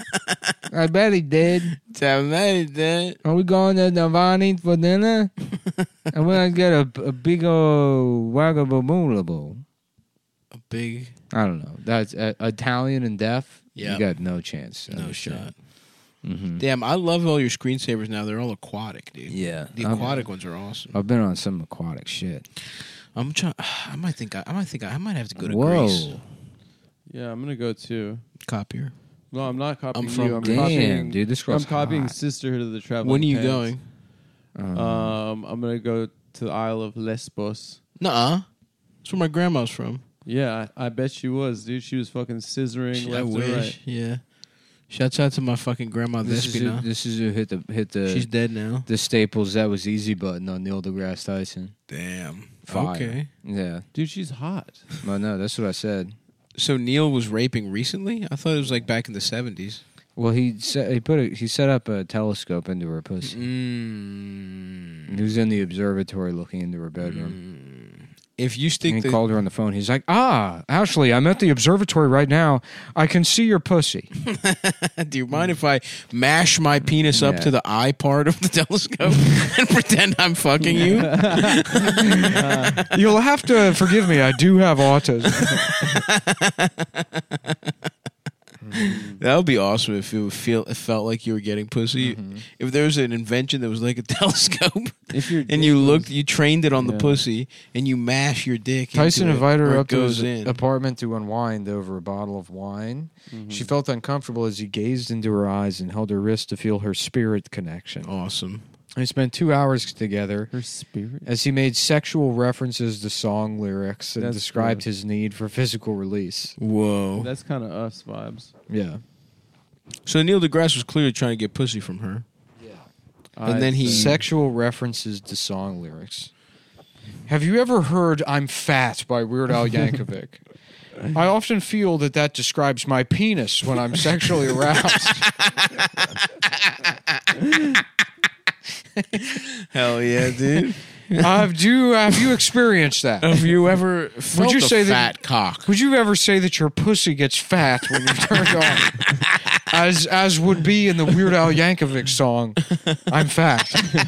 I bet he did. I met that. Are we going to Navani for dinner? I'm gonna get a, a big old wagababoolable. A big. I don't know. That's uh, Italian and deaf. Yeah. You got no chance. No shot. Mm-hmm. Damn, I love all your screensavers now. They're all aquatic, dude. Yeah. The I'm- aquatic ones are awesome. I've been on some aquatic shit. I'm trying. I might think. I, I might think. I, I might have to go to Whoa. Greece. Yeah, I'm gonna go too. Copier. No, I'm not copying I'm from- you. I'm Damn, copying, dude, this girl's I'm copying hot. Sisterhood of the Traveling When are you Pants. going? Um, Um, I'm gonna go to the Isle of Lesbos. Nuh-uh. That's where my grandma's from. Yeah, I, I bet she was, dude. She was fucking scissoring I left and wish. right. Yeah. Shouts out to my fucking grandma this is who, Despina. this is who hit the hit the She's dead now. the Staples That Was Easy button on Neil deGrasse Tyson. Damn. Fire. Okay. Yeah. Dude, she's hot. Well, no, that's what I said. So Neil was raping recently? I thought it was like back in the seventies. Well, he set he put a, he set up a telescope into her pussy. Mm. He was in the observatory looking into her bedroom. if you stick And he the called her on the phone. He's like, ah, Ashley, I'm at the observatory right now. I can see your pussy. Do you mind if I mash my penis up Yeah. to the eye part of the telescope and pretend I'm fucking you? You'll have to forgive me. I do have autism. That would be awesome if it would feel it felt like you were getting pussy. Mm-hmm. If there was an invention that was like a telescope, If your and you dick looked, was- you trained it on the Yeah. pussy, and you mash your dick. Tyson into it, invited or her it up to goes his in. apartment to unwind over a bottle of wine. Mm-hmm. She felt uncomfortable as he gazed into her eyes and held her wrist to feel her spirit connection. Awesome. They spent two hours together Her spirit. as he made sexual references to song lyrics and That's described good. his need for physical release. Whoa. That's kind of us vibes. Yeah. So Neil deGrasse was clearly trying to get pussy from her. And then he- Sexual references to song lyrics. Have you ever heard I'm Fat by Weird Al Yankovic? I often feel that that describes my penis when I'm sexually aroused. Hell yeah, dude. Have you have you experienced that? Have you ever felt you a say that- fat cock? Would you ever say that your pussy gets fat when you're turned on? As as would be in the Weird Al Yankovic song, I'm Fat.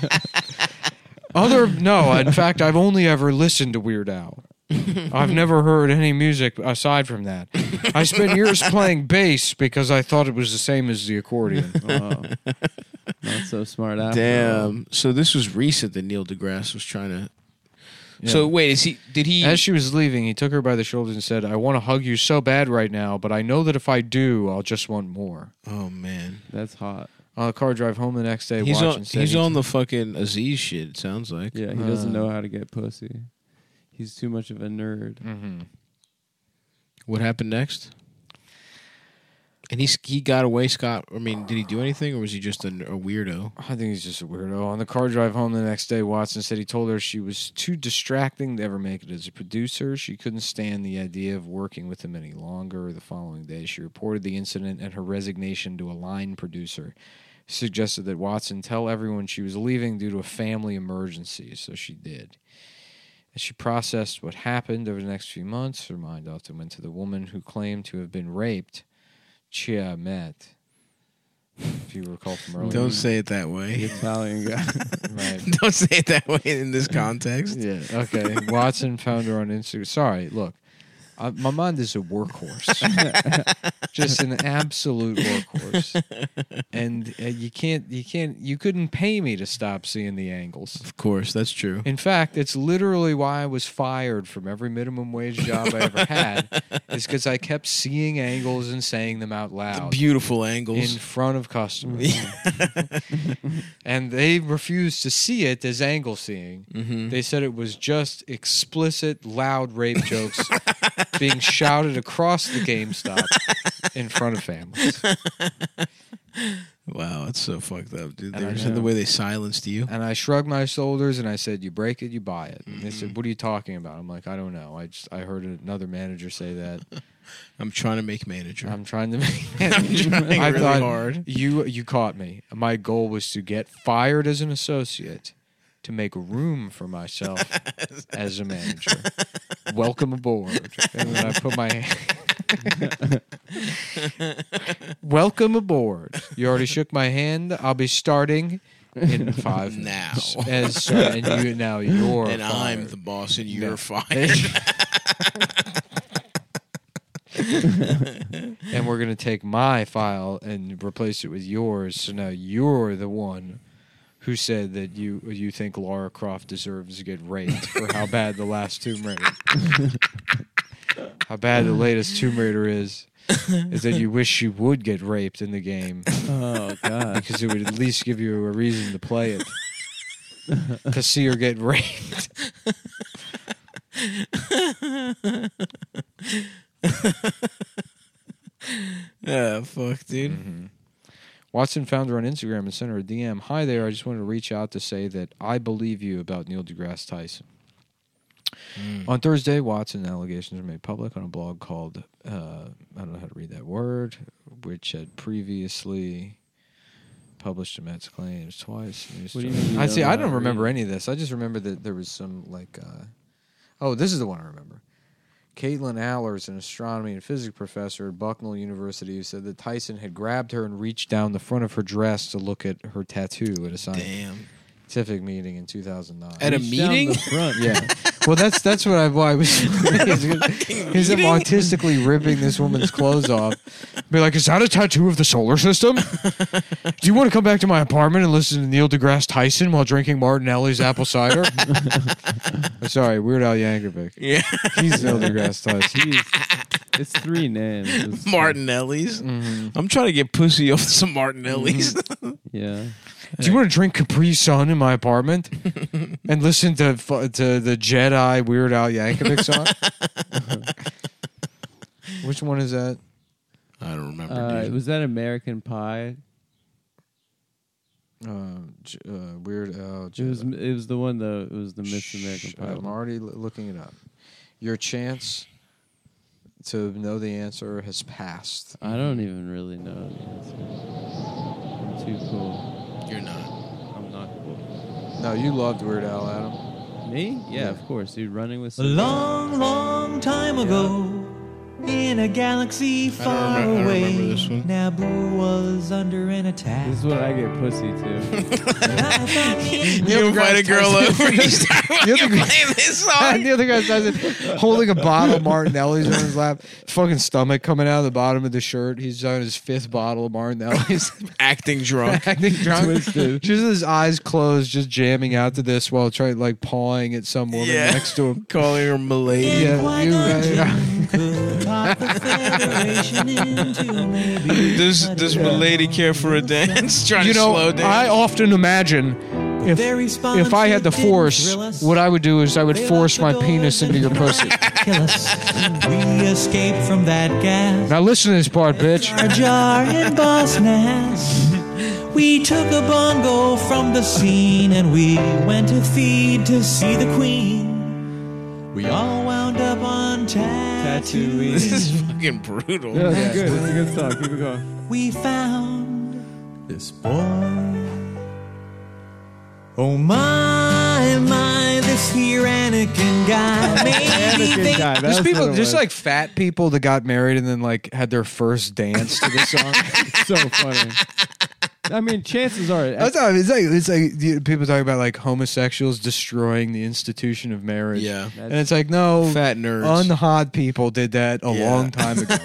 Other no, in fact, I've only ever listened to Weird Al. I've never heard any music aside from that. I spent years playing bass because I thought it was the same as the accordion. Oh, not so smart after all. Damn. So this was recent that Neil deGrasse was trying to. Yeah. So wait, is he? Did he? As she was leaving, he took her by the shoulders and said, I want to hug you so bad right now, but I know that if I do, I'll just want more. Oh man, That's hot. On the car drive home the next day, he's watching on. said He's he- on the fucking Aziz shit. It sounds like. Yeah, he doesn't Uh. know how to get pussy. He's too much of a nerd. Mhm. What happened next? And he's he got away, Scott. I mean, did he do anything, or was he just a, a weirdo? I think he's just a weirdo. On the car drive home the next day, Watson said he told her she was too distracting to ever make it as a producer. She couldn't stand the idea of working with him any longer. The following day, she reported the incident and her resignation to a line producer. Suggested that Watson tell everyone she was leaving due to a family emergency, so she did. As she processed what happened over the next few months, her mind often went to the woman who claimed to have been raped, Chia Met. If you recall from earlier. Don't say it that The way. Italian guy. Right. Don't say it that way in this context. Yeah. Okay. Watson found her on Instagram. Sorry. Look, uh, my mind is a workhorse, just an absolute workhorse, and uh, you can't, you can't, you couldn't pay me to stop seeing the angles. Of course, that's true. In fact, it's literally why I was fired from every minimum wage job I ever had, is because I kept seeing angles and saying them out loud. Beautiful angles. In front of customers. And they refused to see it as angle seeing. Mhm. They said it was just explicit, loud rape jokes being shouted across the GameStop in front of families. Wow, that's so fucked up, dude. And I There's know. the way they silenced you. And I shrugged my shoulders and I said, "You break it, you buy it." And they said, "What are you talking about?" I'm like, "I don't know. I just I heard another manager say that." I'm trying to make manager. I'm trying to make. I'm trying I really thought hard. you you caught me. My goal was to get fired as an associate, to make room for myself as a manager. Welcome aboard. And then I put my welcome aboard. You already shook my hand. I'll be starting in five now. minutes. As uh, and you now you're and I'm fired. the boss, and you're No. fired. And we're gonna take my file and replace it with yours. So now you're the one who said that you you think Lara Croft deserves to get raped for how bad the last Tomb Raider, how bad the latest Tomb Raider is, is that you wish she would get raped in the game. Oh god. Because it would at least give you a reason to play it. To see her get raped. Yeah, fuck, dude. Mm-hmm. Watson found her on Instagram and sent her a D M. Hi there, I just wanted to reach out to say that I believe you about Neil deGrasse Tyson. Mm. On Thursday, Watson allegations were made public on a blog called, uh, I don't know how to read that word, which had previously published Met's claims twice. What do you mean you I don't see. know I how don't to remember read? any of this. I just remember that there was some, like, uh, Oh, this is the one I remember. Caitlin Allers, an astronomy and physics professor at Bucknell University, who said that Tyson had grabbed her and reached down the front of her dress to look at her tattoo at a scientific meeting in two thousand nine. At a Reached down meeting? the front, yeah. Well, that's that's what I, why I was. He's him artistically ripping this woman's clothes off. Be like, is that a tattoo of the solar system? Do you want to come back to my apartment and listen to Neil deGrasse Tyson while drinking Martinelli's apple cider? Sorry, Weird Al Yankovic. Yeah. He's Neil deGrasse Tyson. He's, it's three names. It's Martinelli's. Mm-hmm. I'm trying to get pussy off some Martinelli's. Yeah. Do you want to drink Capri Sun in my apartment and listen to fu- to the Jedi Weird Al Yankovic song? Which one is that? I don't remember. Uh, dude. was that American Pie? Uh, J- uh, Weird Al. It was. It was the one. The it was the Miss American Pie. I'm already l- looking it up. Your chance to know the answer has passed. I don't even really know the answer. I'm too cool. You're not. I'm not cool. No, you loved Weird Al, Adam. Me? Yeah, of course, dude. Running with A long, long time ago, in a galaxy far remember- I away, remember this one. Naboo was under an attack. This is what I get pussy to. You invite a girl over. You start fucking playing this song. The other guy's holding a bottle of Martinelli's on his lap, fucking stomach coming out of the bottom of the shirt. He's on his fifth bottle of Martinelli's. Acting drunk. Acting drunk. Twisted. Just his eyes closed, just jamming out to this while trying, like, pawing at some woman Yeah. next to him. Calling her milady. Yeah, you, Does does milady care for a dance? Trying you to know, slow down. I often imagine if if I had the force, what I would do is I would force my penis into your pussy. Kill us. We escaped from that gas. Now listen to this part, bitch. Jar Jar and Boss Nass. We took a bongo from the scene and we went to feed to see the queen. We all wound up on Tatooine. This is fucking brutal. Yeah, that's good. It's a good song. Keep it going. We found this boy. Oh my, my, this here Anakin guy made me Anakin think. guy. There's That's people, what it just was. like fat people that got married and then like had their first dance to the song. It's so funny. I mean, chances are. That's how, it's like it's like you- people talk about like homosexuals destroying the institution of marriage. Yeah. and it's like no, Fat nerds. unhot people did that a Yeah. long time ago.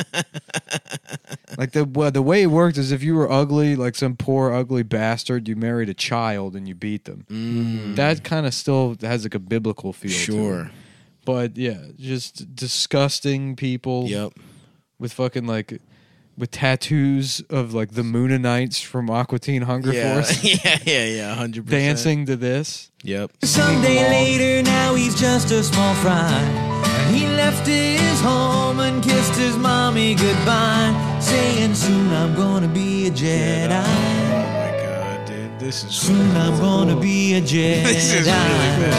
Like the well, the way it worked is if you were ugly, like some poor ugly bastard, you married a child and you beat them. Mm. That kind of still has like a biblical feel. to Sure. it. But yeah, just disgusting people. Yep. With fucking like. With tattoos of like the Moonanites from Aqua Teen Hunger Yeah. Force. yeah, yeah, yeah. one hundred percent. Dancing to this. Yep. Someday later, now he's just a small fry. And he left his home and kissed his mommy goodbye, saying, soon I'm gonna be a Jedi. Oh my god, dude. This is Soon I'm gonna be a Jedi. This is really good.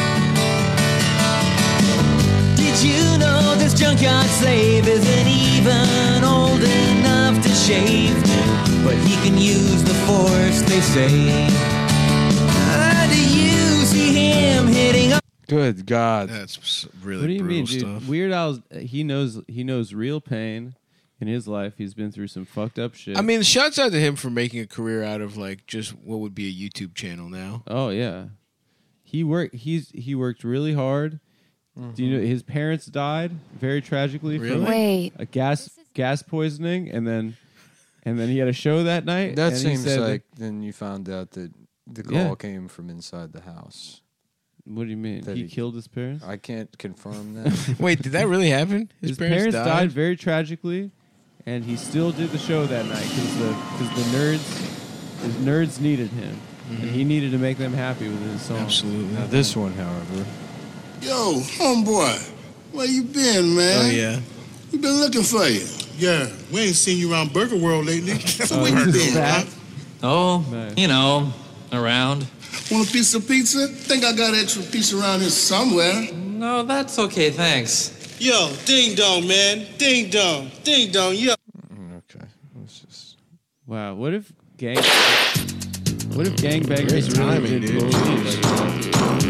Did you know this junkyard slave isn't even old enough to shave? But he can use the force, they say. Uh, do you see him hitting up? Good God. That's really What do you brutal mean, dude? stuff. Weird Al's. He knows. He knows real pain in his life. He's been through some fucked up shit. I mean, shouts out to him for making a career out of like just what would be a YouTube channel now. Oh yeah, he worked. He's he worked really hard. Do you know his parents died very tragically Really? from Wait. a gas gas poisoning, and then and then he had a show that night. That and he seems said that- like then you found out that the call Yeah. came from inside the house. What do you mean? That He he- killed his parents. I can't confirm that. Wait, did that really happen? His, parents, died? very tragically, and he still did the show that night because the because the nerds, his nerds needed him, and he needed to make them happy with his song. Absolutely. Now this one, however. Yo, homeboy, where you been, man? Oh yeah. We been looking for you. Yeah, we ain't seen you around Burger World lately. Oh, where you he's been, back. huh? Oh, Nice. you know, around. Want a piece of pizza? Think I got an extra piece around here somewhere. No, that's okay, thanks. Yo, ding dong, man. Ding dong. Ding dong, yo. Okay. Let's just... Wow, what if gang? What if gangbangers Great really timing, did dude. bully, like,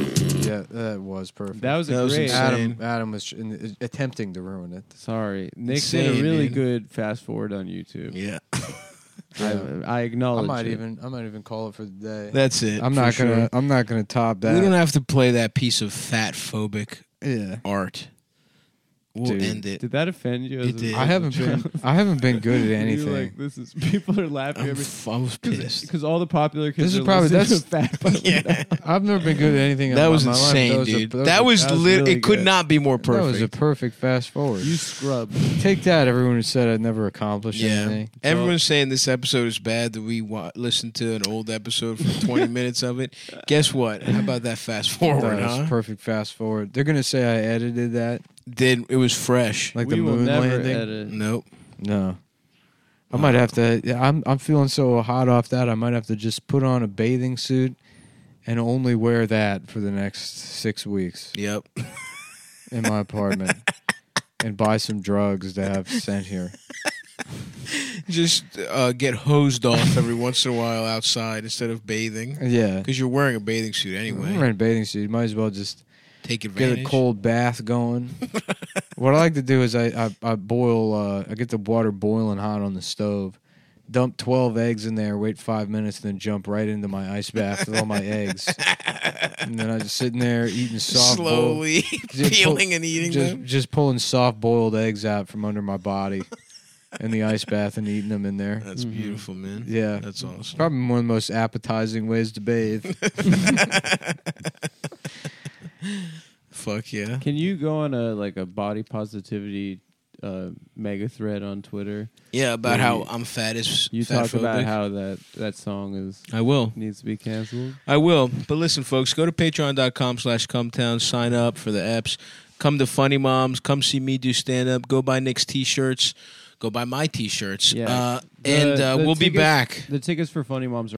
Yeah, that was perfect. That was a That was great. insane. Adam. Adam was in, attempting to ruin it. Sorry, Nick did Insane, a really dude. good fast forward on YouTube. Yeah. I, I I acknowledge. might it. even. I might even call it for the day. That's it. I'm for not gonna. sure. I'm not gonna top that. We don't have to play that piece of fat phobic yeah. art. We'll Dude, end it. Did that offend you? As It a- did. I haven't been. I haven't been good at You're anything. like, this is people are laughing I'm at me f- I was pissed. because all the popular kids This is are probably- listening that's- to Fat Yeah. I've never been good at anything. That in was my life. insane, That was a- dude. that That was, was, that was lit. really It could good. not be more that was a perfect. perfect fast forward. You scrub. Take that, everyone who said I'd never accomplished Yeah. anything. Everyone's saying this episode is bad. That we wa- listened to an old episode for twenty minutes of it. Guess what? How about that fast forward? That was Huh? perfect fast forward. They're gonna say I edited that, Did it was fresh? like we the will moon never landing. edit. Nope. No, I might have to. yeah, I'm I'm feeling so hot off that I might have to just put on a bathing suit and only wear that for the next six weeks Yep. in my apartment and buy some drugs to have sent here. Just uh, get hosed off every once in a while outside instead of bathing. Yeah, Because you're wearing a bathing suit I'm anyway. wearing a bathing suit. Might as well just Take get advantage. a cold bath going. What I like to do is I I, I boil. Uh, I get the water boiling hot on the stove. Dump twelve eggs in there. Wait five minutes, then jump right into my ice bath with all my eggs. And then I'm just sitting there eating soft Slowly boiled, peeling and eating just, them. Just pulling soft boiled eggs out from under my body in the ice bath and eating them in there. That's beautiful, man. Yeah, That's awesome. probably one of the most appetizing ways to bathe. Fuck yeah. Can you go on a like a body positivity uh, mega thread on Twitter? Yeah, about Where how you- I'm fat as You fat talk about phobic. how that that song is I will. needs to be canceled. I will. But listen, folks, go to patreon.com slash cumtown. Sign up for the eps. Come to Funny Moms. Come see me do stand-up. Go buy Nick's T-shirts. Go buy my T-shirts. Yeah. Uh, The- and uh, the we'll be tickets- back. The tickets for Funny Moms are